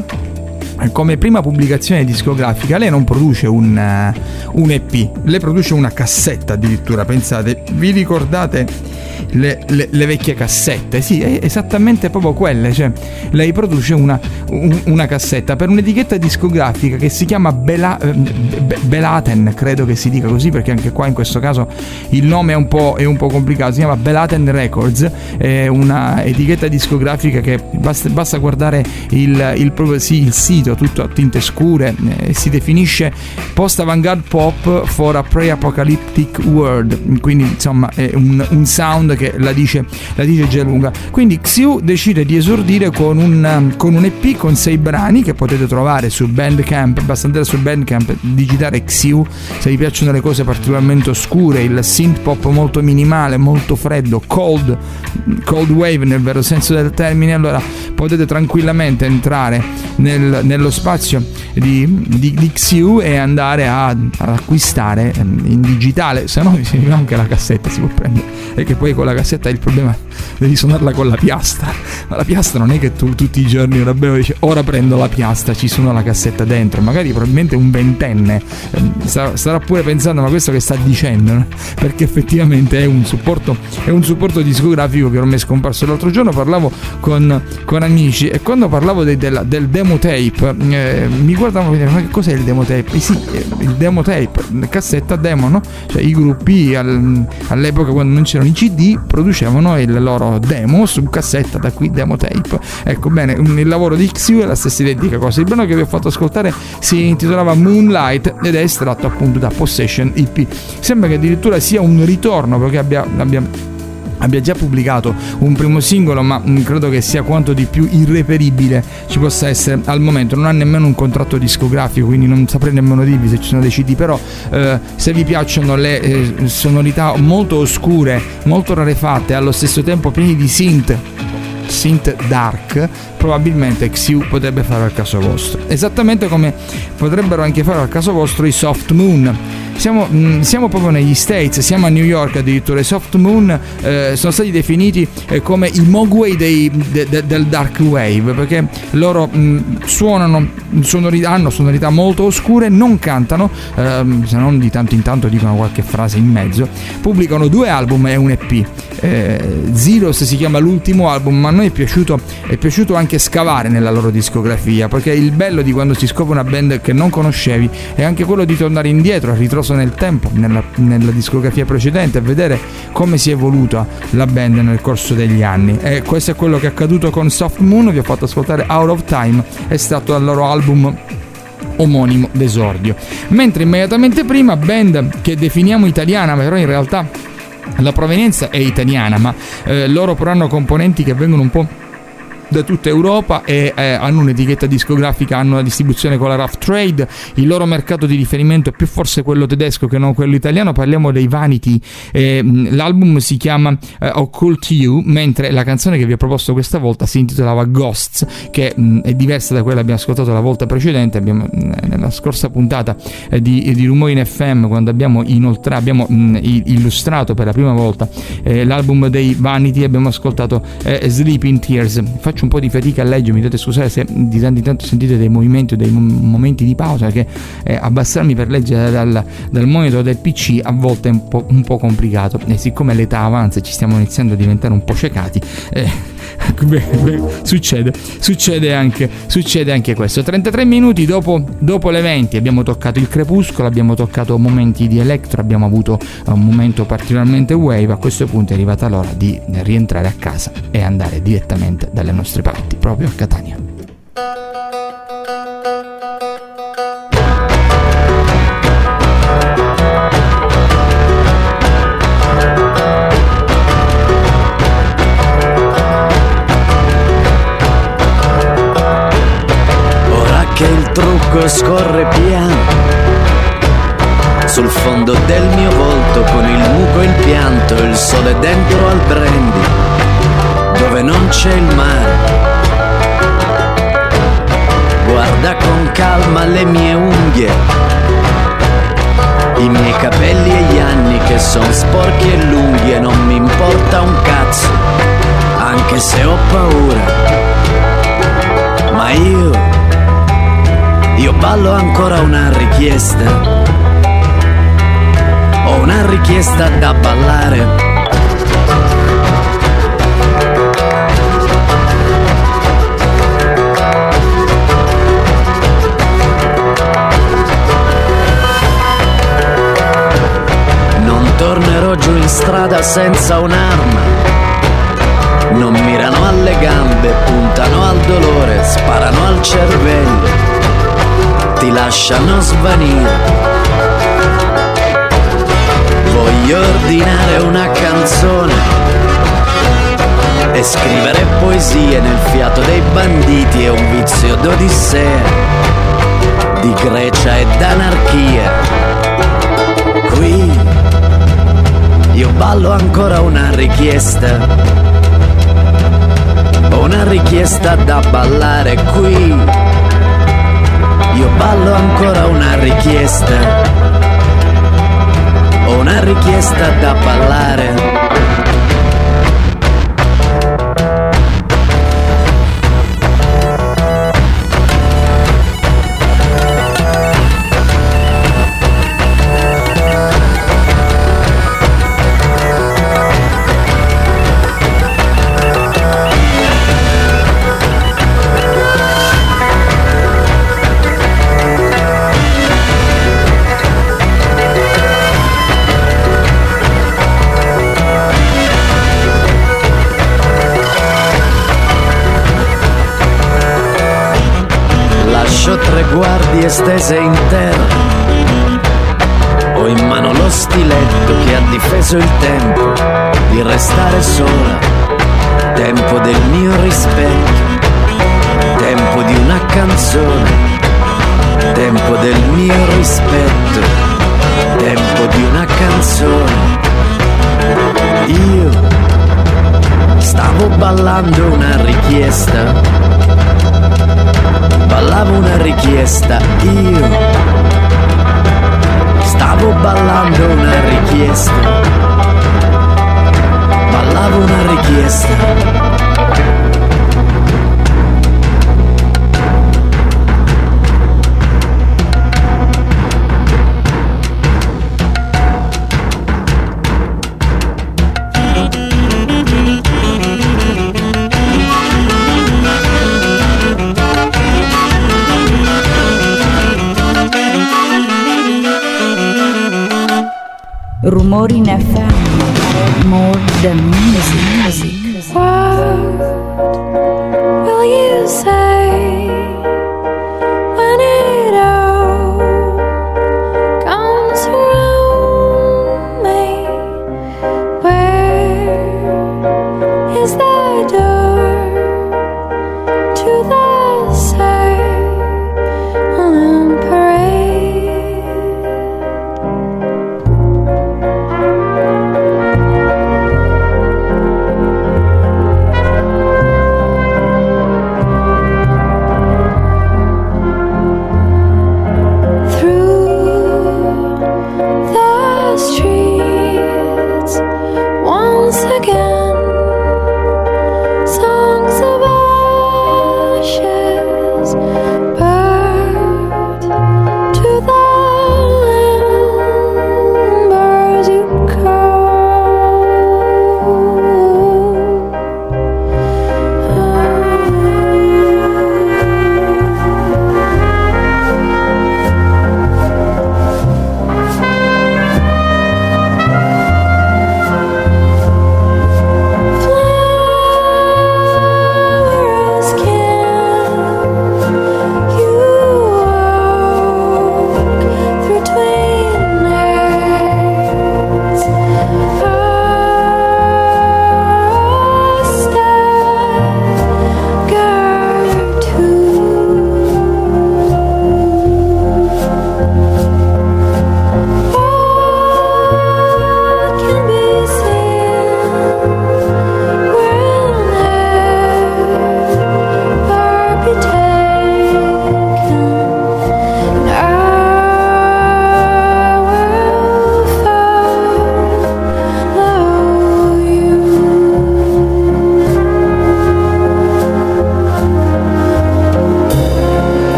come prima pubblicazione discografica, lei non produce un, uh, un E P, lei produce una cassetta addirittura. Pensate, vi ricordate le, le, le vecchie cassette. Sì, è esattamente proprio quelle. Cioè, lei produce una, un, una cassetta per un'etichetta discografica che si chiama Bela, Be, Belaten, credo che si dica così, perché anche qua in questo caso il nome è un po', è un po' complicato. Si chiama Belaten Records, è una etichetta discografica che basta, basta guardare il, il, proprio, sì, il sito, tutto a tinte scure, eh, si definisce post-avant-garde pop for a pre-apocalyptic world, quindi insomma è un, un sound che la dice, la dice già lunga. Quindi Xiu decide di esordire con un, con un E P con sei brani che potete trovare su Bandcamp. Basta andare su Bandcamp, digitare Xiu se vi piacciono le cose particolarmente oscure, il synth pop molto minimale, molto freddo, cold, cold wave nel vero senso del termine. Allora potete tranquillamente entrare nel, nello spazio di, di, di Xiu e andare a, ad acquistare in digitale, se no anche la cassetta si può prendere, e che poi con la cassetta hai il problema, devi suonarla con la piastra, ma la piastra non è che tu tutti i giorni ora bevo e dici ora prendo la piastra, ci suona la cassetta dentro. Magari probabilmente un ventenne starà, starà pure pensando ma questo che sta dicendo, no? Perché effettivamente è un supporto, è un supporto discografico che ormai è scomparso. L'altro giorno parlavo con, con amici e quando parlavo de, del, del demo tape eh, mi guardavano e mi dicevano ma che cos'è il demo tape? Eh sì, il demo tape, cassetta demo, no? Cioè i gruppi al, all'epoca quando non c'erano i C D producevano il loro demo su cassetta, da qui demo tape. Ecco, bene, il lavoro di Xiu è la stessa identica cosa. Il brano che vi ho fatto ascoltare si intitolava Moonlight ed è estratto appunto da Possession E P. Sembra che addirittura sia un ritorno, perché abbia, abbia abbia già pubblicato un primo singolo, ma credo che sia quanto di più irreperibile ci possa essere al momento. Non ha nemmeno un contratto discografico, quindi non saprei nemmeno dirvi se ci sono dei C D, però eh, se vi piacciono le eh, sonorità molto oscure, molto rarefatte, allo stesso tempo pieni di synth synth dark, probabilmente Xiu potrebbe fare al caso vostro, esattamente come potrebbero anche fare al caso vostro i Soft Moon. Siamo, mh, siamo proprio negli States, siamo a New York addirittura. I Soft Moon eh, sono stati definiti eh, come i Mogwai dei, de, de, del dark wave, perché loro mh, suonano sonorità, hanno sonorità molto oscure, non cantano, ehm, se non di tanto in tanto dicono qualche frase in mezzo. Pubblicano due album e un E P. eh, Zeros si chiama l'ultimo album, ma a noi è piaciuto, è piaciuto anche scavare nella loro discografia, perché il bello di quando si scopre una band che non conoscevi è anche quello di tornare indietro, a ritroso nel tempo, nella, nella discografia precedente, e vedere come si è evoluta la band nel corso degli anni. E questo è quello che è accaduto con Soft Moon. Vi ho fatto ascoltare Out of Time, estratto dal loro album omonimo d'esordio. Mentre immediatamente prima, band che definiamo italiana, però in realtà la provenienza è italiana, ma eh, loro però hanno componenti che vengono un po' da tutta Europa e eh, hanno un'etichetta discografica, hanno una distribuzione con la Rough Trade. Il loro mercato di riferimento è più forse quello tedesco che non quello italiano. Parliamo dei Vanity. Eh, l'album si chiama eh, Occult You, mentre la canzone che vi ho proposto questa volta si intitolava Ghosts, che mh, è diversa da quella che abbiamo ascoltato la volta precedente. Abbiamo, mh, nella scorsa puntata eh, di, di Rumori in F M, quando abbiamo inoltrato, abbiamo mh, illustrato per la prima volta eh, l'album dei Vanity, abbiamo ascoltato eh, Sleeping Tears. Faccio un po' di fatica a leggere, mi dovete scusare se di tanto in tanto sentite dei movimenti o dei momenti di pausa, perché eh, abbassarmi per leggere dal, dal monitor del P C a volte è un po', un po' complicato, e siccome l'età avanza e ci stiamo iniziando a diventare un po' ciecati, eh, beh, beh, succede succede anche succede anche questo. trentatré minuti dopo, dopo le venti abbiamo toccato il crepuscolo, abbiamo toccato momenti di electro, abbiamo avuto un momento particolarmente wave. A questo punto è arrivata l'ora di rientrare a casa e andare direttamente dalle nostre parti, proprio a Catania. Ora che il trucco scorre piano sul fondo del mio volto, con il muco in pianto, il sole dentro al brandy dove non c'è il mare. Guarda con calma le mie unghie, i miei capelli e gli anni che son sporchi e lunghi, e non mi importa un cazzo, anche se ho paura. Ma io, io ballo ancora una richiesta, ho una richiesta da ballare. senza un'arma. Non mirano alle gambe, puntano al dolore, sparano al cervello, ti lasciano svanire. Voglio ordinare una canzone e scrivere poesie nel fiato dei banditi, è un vizio d'odissea, di Grecia e d'anarchia. Qui io ballo ancora una richiesta, una richiesta da ballare. Qui io ballo ancora una richiesta, una richiesta da ballare. Tre guardie stese in terra, ho in mano lo stiletto che ha difeso il tempo di restare sola, tempo del mio rispetto, tempo di una canzone, tempo del mio rispetto, tempo di una canzone. Io stavo ballando una richiesta, ballavo una richiesta, io stavo ballando una richiesta, ballavo una richiesta. Rumori in F M, more than music. What will you say when it all comes around me? Where is the door to the silent parade?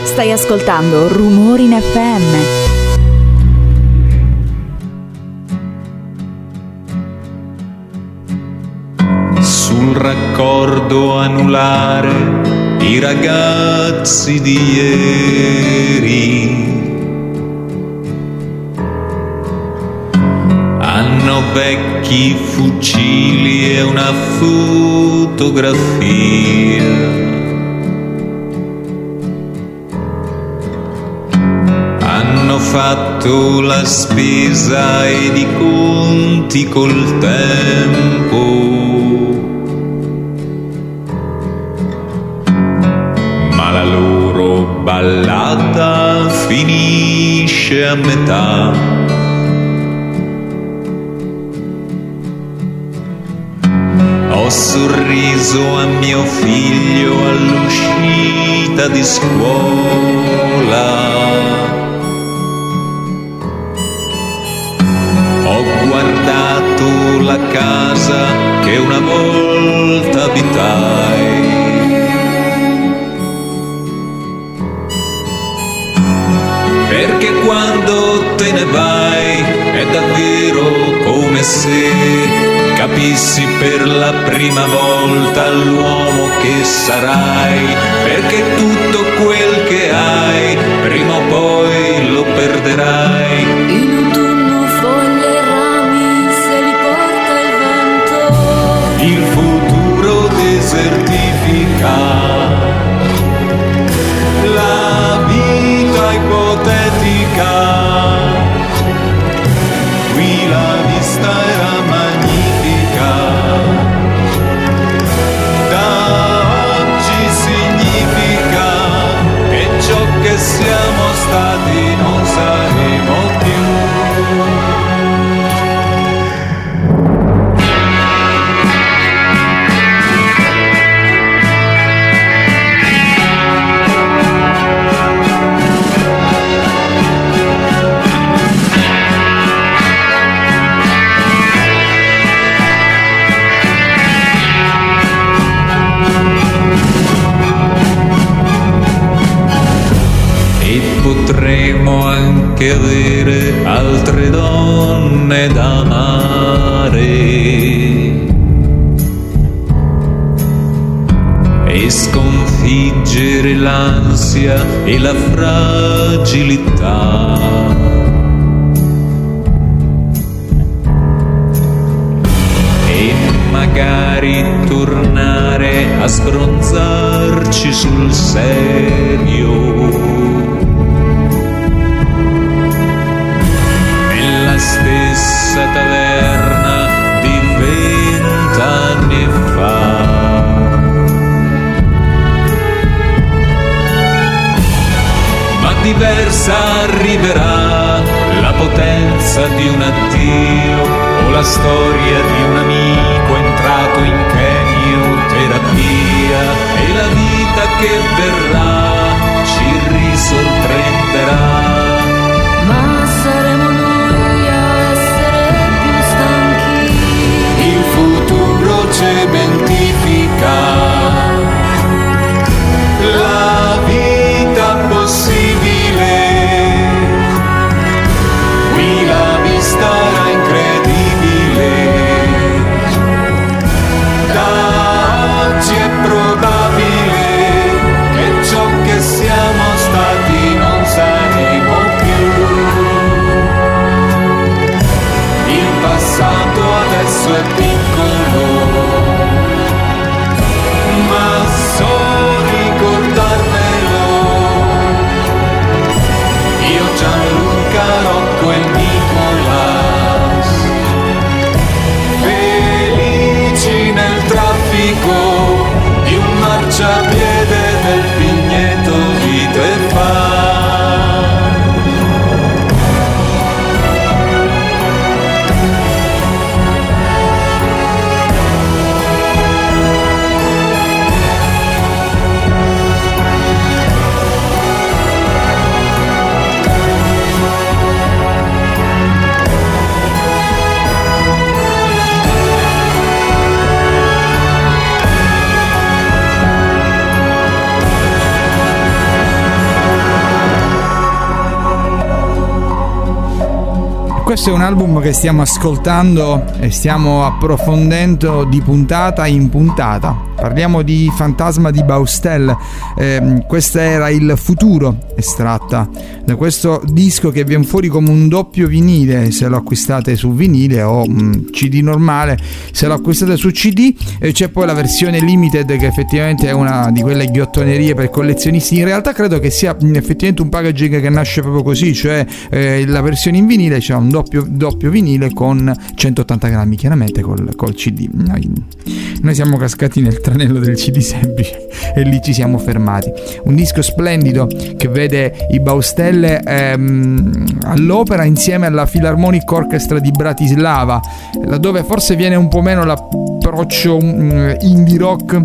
Stai ascoltando Rumori in F M. Sul raccordo anulare i ragazzi di ieri hanno vecchi fucili e una fotografia. Hanno fatto la spesa ed i conti col tempo. La loro ballata finisce a metà. Ho sorriso a mio figlio all'uscita di scuola. Ho guardato la casa che una volta abitai. Perché quando te ne vai è davvero come se capissi per la prima volta l'uomo che sarai. Perché tutto quel che hai prima o poi lo perderai. In autunno foglie e rami se li porta il vento. Il futuro desertifica. La vita ipotetica, qui la vista era magnifica, da oggi significa che ciò che siamo stati non saremo più. Potremo anche avere altre donne da amare e sconfiggere l'ansia e la fragilità. E magari tornare a sbronzarci sul serio. Stessa taverna di vent'anni fa. Ma diversa arriverà la potenza di un addio o la storia di un amico entrato in chemioterapia e la vita che verrà ci risorprenderà. Ma saremo noi a essere più stanchi. Il futuro cementifica la vita possibile. Qui la vista era incredibile. questo è un album che stiamo ascoltando e stiamo approfondendo di puntata in puntata. Parliamo di Fantasma di Baustelle. Eh, questo era Il futuro, estratta da questo disco che viene fuori come un doppio vinile se lo acquistate su vinile, o mh, C D normale se lo acquistate su C D. E c'è poi la versione limited, che effettivamente è una di quelle ghiottonerie per collezionisti. In realtà credo che sia effettivamente un packaging che nasce proprio così, cioè eh, la versione in vinile c'è un doppio, doppio vinile con centottanta grammi, chiaramente col, col C D. Noi, noi siamo cascati nel tranello del C D semplice e lì ci siamo fermati. Un disco splendido che vede i Baustelle ehm, all'opera insieme alla Philharmonic Orchestra di Bratislava, laddove forse viene un po' meno l'approccio um, indie rock,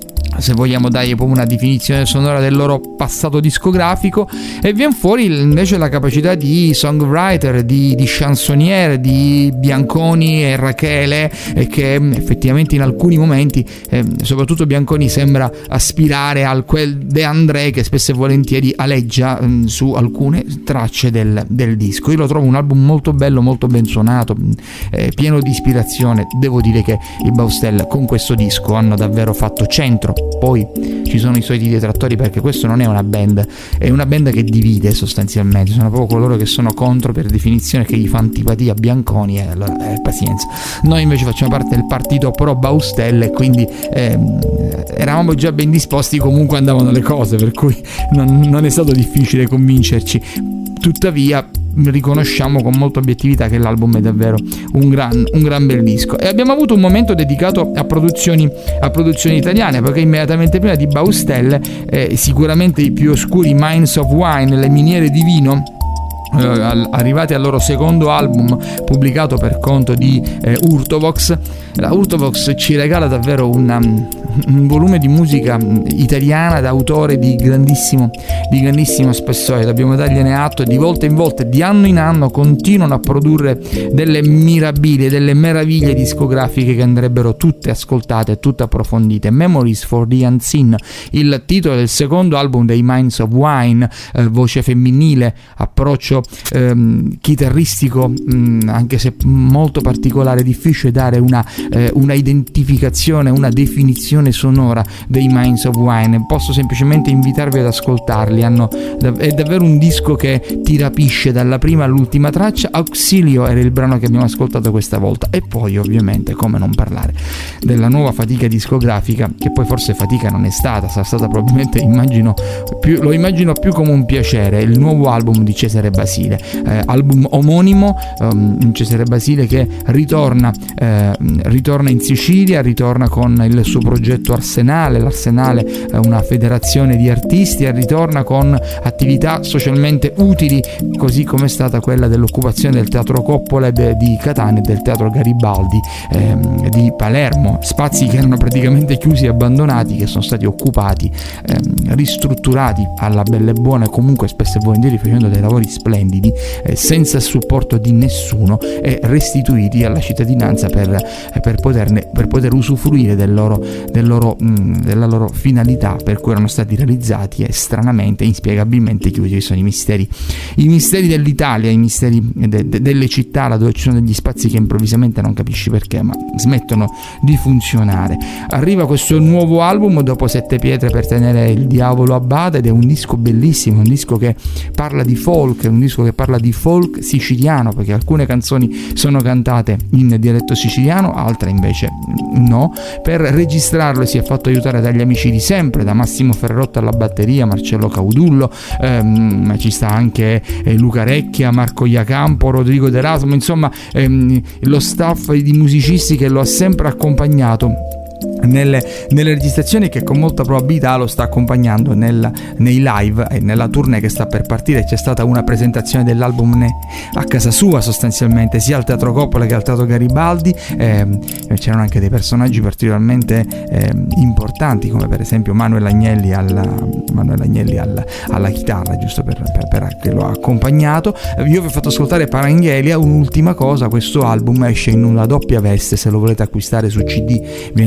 se vogliamo dare proprio una definizione sonora del loro passato discografico, e viene fuori invece la capacità di songwriter, di, di chansonnier, di Bianconi e Rachele, e che effettivamente in alcuni momenti, eh, soprattutto Bianconi, sembra aspirare al quel De André che spesso e volentieri aleggia mh, su alcune tracce del, del disco. Io lo trovo un album molto bello, molto ben suonato, eh, pieno di ispirazione. Devo dire che i Baustelle con questo disco hanno davvero fatto centro. Poi ci sono i soliti detrattori, perché questo non è una band, è una band che divide sostanzialmente, sono proprio coloro che sono contro per definizione, che gli fa antipatia Bianconi, e allora eh, pazienza. Noi invece facciamo parte del partito pro Baustelle, e quindi ehm, eravamo già ben disposti, comunque andavano le cose, per cui non, non è stato difficile convincerci. Tuttavia riconosciamo con molta obiettività che l'album è davvero un gran, un gran bel disco, e abbiamo avuto un momento dedicato a produzioni, a produzioni italiane, perché immediatamente prima di Baustelle eh, sicuramente i più oscuri Mines of Wine, le miniere di vino, eh, arrivati al loro secondo album pubblicato per conto di eh, Urtovox. La Urtovox ci regala davvero una, un volume di musica italiana d'autore di grandissimo, di grandissimo spessore, dobbiamo dargliene atto. Di volta in volta, di anno in anno, continuano a produrre delle mirabili, delle meraviglie discografiche che andrebbero tutte ascoltate, tutte approfondite. Memories for the Unseen, il titolo del secondo album dei Minds of Wine, eh, voce femminile, approccio ehm, chitarristico, mh, anche se molto particolare, difficile dare una Eh, una identificazione, una definizione sonora dei Minds of Wine. Posso semplicemente invitarvi ad ascoltarli. Hanno, è davvero un disco che ti rapisce dalla prima all'ultima traccia. Auxilio era il brano che abbiamo ascoltato questa volta, e poi ovviamente come non parlare della nuova fatica discografica, che poi forse fatica non è stata, sarà stata probabilmente, immagino più, lo immagino più come un piacere, il nuovo album di Cesare Basile, eh, album omonimo, um, Cesare Basile che ritorna eh, ritorna in Sicilia, ritorna con il suo progetto Arsenale. L'Arsenale è una federazione di artisti, e ritorna con attività socialmente utili, così come è stata quella dell'occupazione del Teatro Coppola di Catania e del Teatro Garibaldi ehm, di Palermo, spazi che erano praticamente chiusi e abbandonati, che sono stati occupati, ehm, ristrutturati alla bella e buona, e comunque spesso e volentieri facendo dei lavori splendidi, eh, senza il supporto di nessuno, e restituiti alla cittadinanza per Per poterne, per poter usufruire del loro, del loro, mh, della loro finalità per cui erano stati realizzati, e stranamente, inspiegabilmente chiusi. Sono i misteri, i misteri dell'Italia, i misteri de, de, delle città, là dove ci sono degli spazi che improvvisamente non capisci perché, ma smettono di funzionare. Arriva questo nuovo album dopo Sette pietre per tenere il diavolo a bada, ed è un disco bellissimo, un disco che parla di folk, un disco che parla di folk siciliano, perché alcune canzoni sono cantate in dialetto siciliano, altre invece no. Per registrarlo si è fatto aiutare dagli amici di sempre, da Massimo Ferrotto alla batteria, Marcello Caudullo, ehm, ma ci sta anche eh, Luca Recchia, Marco Iacampo, Rodrigo D'Erasmo, insomma ehm, lo staff di musicisti che lo ha sempre accompagnato nelle, nelle registrazioni, che con molta probabilità lo sta accompagnando nel, nei live e nella tournée che sta per partire. C'è stata una presentazione dell'album ne, a casa sua sostanzialmente, sia al Teatro Coppola che al Teatro Garibaldi. Eh, c'erano anche dei personaggi particolarmente eh, importanti, come per esempio Manuel Agnelli alla, Manuel Agnelli alla, alla chitarra, giusto per, per, per che lo ha accompagnato. Io vi ho fatto ascoltare Paranghelia. Un'ultima cosa, questo album esce in una doppia veste, se lo volete acquistare su C D viene pubblicato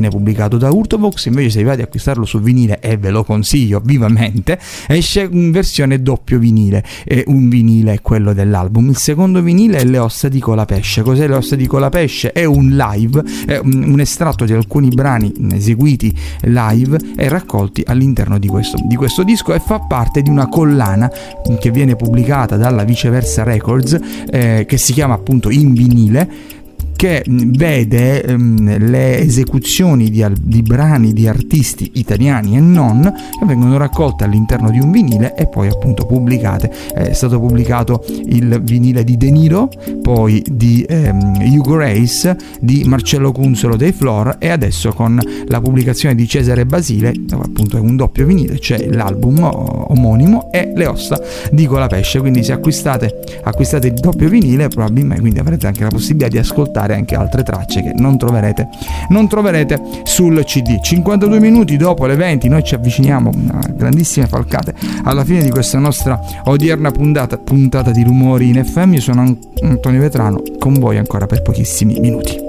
pubblicato da Hurtbox. Invece se vi va di acquistarlo su vinile, e ve lo consiglio vivamente, esce in versione doppio vinile, e un vinile è quello dell'album, il secondo vinile è Le ossa di Colapesce. Cos'è Le ossa di Colapesce? È un live, è un estratto di alcuni brani eseguiti live e raccolti all'interno di questo, di questo disco, e fa parte di una collana che viene pubblicata dalla Viceversa Records, eh, che si chiama appunto In Vinile, che vede um, le esecuzioni di, al- di brani di artisti italiani e non, che vengono raccolte all'interno di un vinile e poi appunto pubblicate. È stato pubblicato il vinile di De Niro, poi di um, Hugo Race, di Marcello Cunzolo dei Flor, e adesso con la pubblicazione di Cesare Basile, dove appunto è un doppio vinile, c'è l'album omonimo e Le ossa di Colapesce. Quindi se acquistate, acquistate il doppio vinile, probabilmente quindi avrete anche la possibilità di ascoltare anche altre tracce che non troverete non troverete sul C D. cinquantadue minuti dopo le venti noi ci avviciniamo a grandissime falcate alla fine di questa nostra odierna puntata, puntata di Rumori in F M. Io sono Antonio Vetrano, con voi ancora per pochissimi minuti.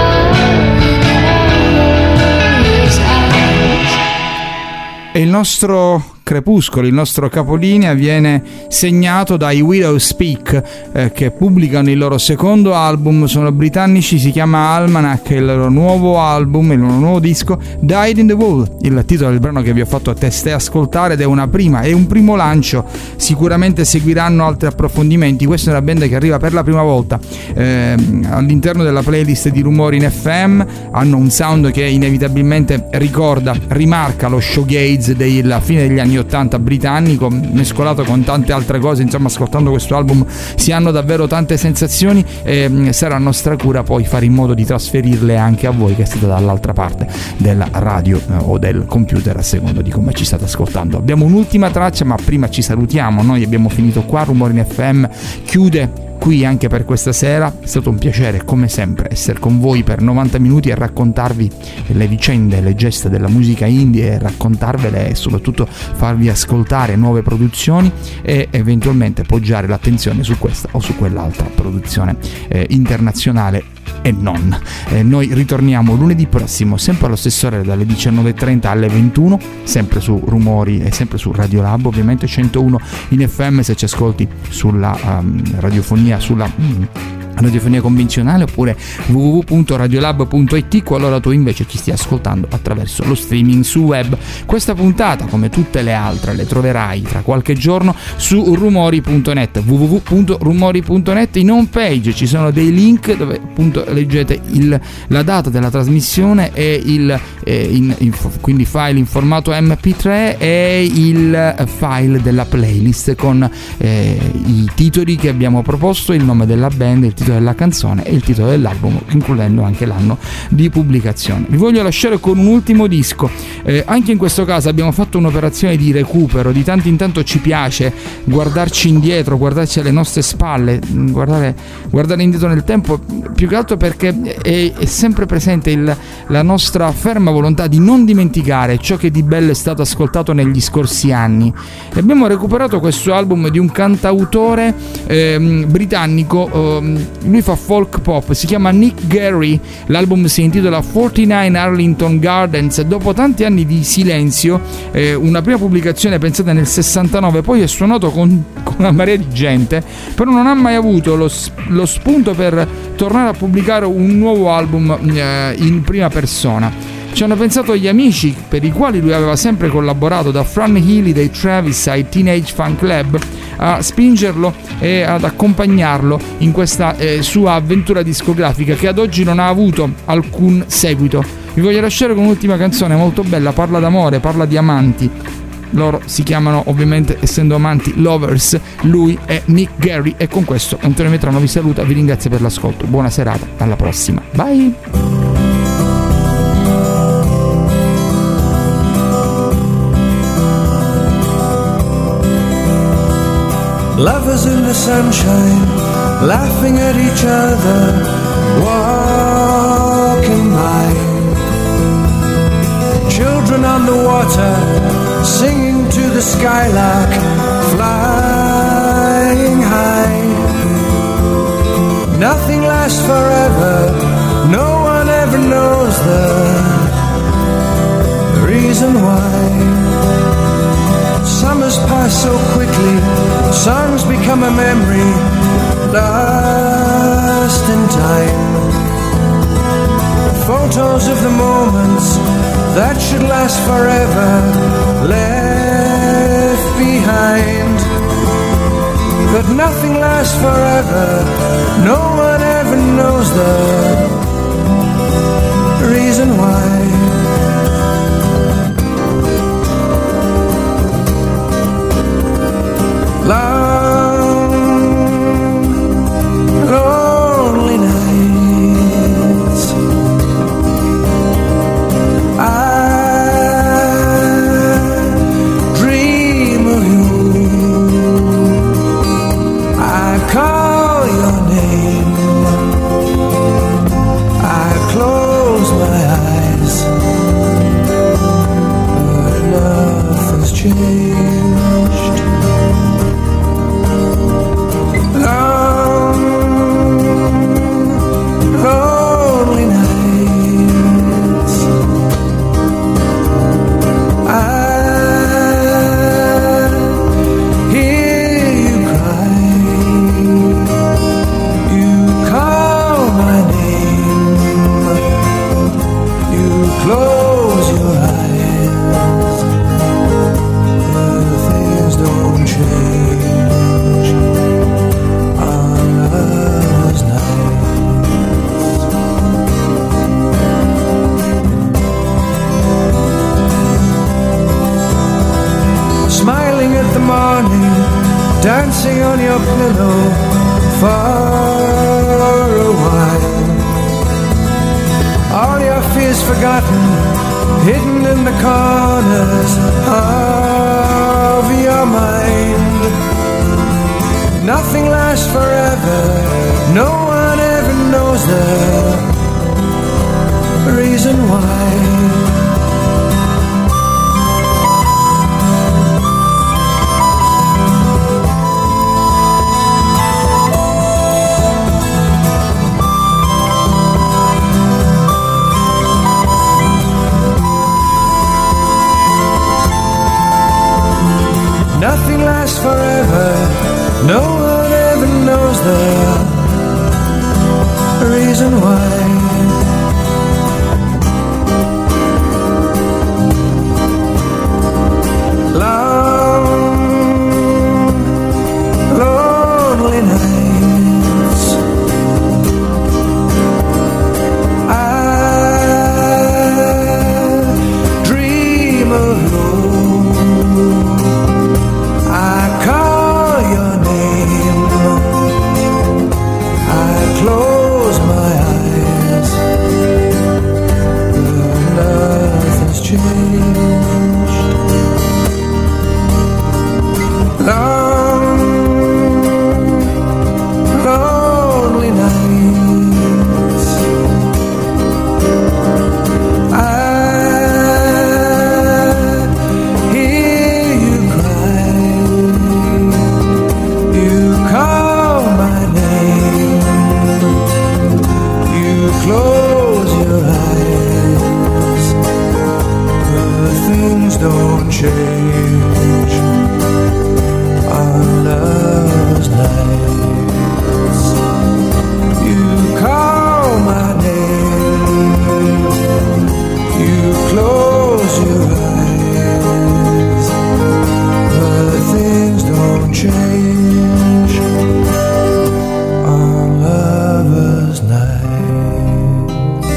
E il nostro Crepuscolo, il nostro capolinea, viene segnato dai Widow Speak, eh, che pubblicano il loro secondo album, sono britannici, si chiama Almanac, il loro nuovo album, il loro nuovo disco, Died in the Wool, il titolo del brano che vi ho fatto a testare ascoltare, ed è una prima, è un primo lancio, sicuramente seguiranno altri approfondimenti. Questa è una band che arriva per la prima volta eh, all'interno della playlist di Rumori in F M, hanno un sound che inevitabilmente ricorda, rimarca lo shoegaze della fine degli anni ottanta britannico, mescolato con tante altre cose. Insomma, ascoltando questo album si hanno davvero tante sensazioni, e sarà nostra cura poi fare in modo di trasferirle anche a voi che siete dall'altra parte della radio eh, o del computer, a seconda di come ci state ascoltando. Abbiamo un'ultima traccia, ma prima ci salutiamo. Noi abbiamo finito qua, Rumori in F M chiude qui anche per questa sera. È stato un piacere come sempre essere con voi per novanta minuti e raccontarvi le vicende, le gesta della musica indie, e raccontarvele e soprattutto farvi ascoltare nuove produzioni e eventualmente poggiare l'attenzione su questa o su quell'altra produzione eh, internazionale e non. Eh, noi ritorniamo lunedì prossimo, sempre allo stesso orario, dalle diciannove e trenta alle ventuno, sempre su Rumori e sempre su Radio Lab, ovviamente centouno in F M se ci ascolti sulla um, radiofonia, sulla mm, radiofonia convenzionale, oppure w w w punto radiolab punto i t qualora tu invece ci stia ascoltando attraverso lo streaming su web. Questa puntata, come tutte le altre, le troverai tra qualche giorno su rumori punto net, w w w punto rumori punto net. In home page ci sono dei link dove appunto leggete il, la data della trasmissione e il eh, in, in, quindi file in formato M P tre e il file della playlist con eh, i titoli che abbiamo proposto, il nome della band, il titolo della canzone e il titolo dell'album, includendo anche l'anno di pubblicazione. Vi voglio lasciare con un ultimo disco, eh, anche in questo caso abbiamo fatto un'operazione di recupero, di tanto in tanto ci piace guardarci indietro, guardarci alle nostre spalle, guardare, guardare indietro nel tempo, più che altro perché è, è sempre presente il, la nostra ferma volontà di non dimenticare ciò che di bello è stato ascoltato negli scorsi anni. E abbiamo recuperato questo album di un cantautore eh, britannico, eh, lui fa folk pop, si chiama Nick Gary, l'album si intitola quarantanove Arlington Gardens. Dopo tanti anni di silenzio, eh, una prima pubblicazione pensata nel sessantanove, poi è suonato con, con una marea di gente, però non ha mai avuto lo, lo spunto per tornare a pubblicare un nuovo album eh, in prima persona. Ci hanno pensato gli amici per i quali lui aveva sempre collaborato, da Fran Healy dei Travis ai Teenage Fan Club, a spingerlo e ad accompagnarlo in questa eh, sua avventura discografica che ad oggi non ha avuto alcun seguito. Vi voglio lasciare con un'ultima canzone molto bella, parla d'amore, parla di amanti. Loro si chiamano, ovviamente essendo amanti, Lovers. Lui è Nick Gary e con questo Antonio Vetrano vi saluta, vi ringrazio per l'ascolto, buona serata, alla prossima, bye. Lovers in the sunshine, laughing at each other, walking by. Children on the water, singing to the skylark, flying high. Nothing lasts forever, no one ever knows the reason why. Summers pass so quickly, songs become a memory, lost in time. Photos of the moments that should last forever, left behind. But nothing lasts forever, no one ever knows the reason why. Long, lonely nights, I dream of you, I call your name, I close my eyes, but nothing's changed. I morning, dancing on your pillow for a while. All your fears forgotten, hidden in the corners of your mind. Nothing lasts forever, no one ever knows the reason why. Nothing lasts forever, no one ever knows the reason why. Long, lonely nights, I dream alone. I call your name, I close my eyes, but nothing's changed. Long, lonely nights, I hear you cry. You call my name, you close your eyes, but things don't change on love's nights. You call my name, you close your eyes, but things don't change on lover's night.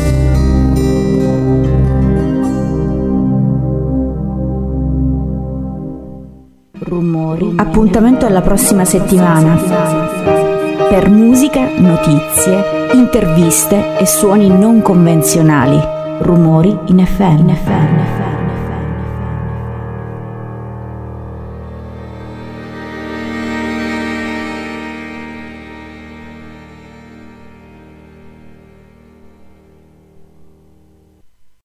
Rumori. Appuntamento alla prossima settimana per musica, notizie, interviste e suoni non convenzionali. Rumori in F M.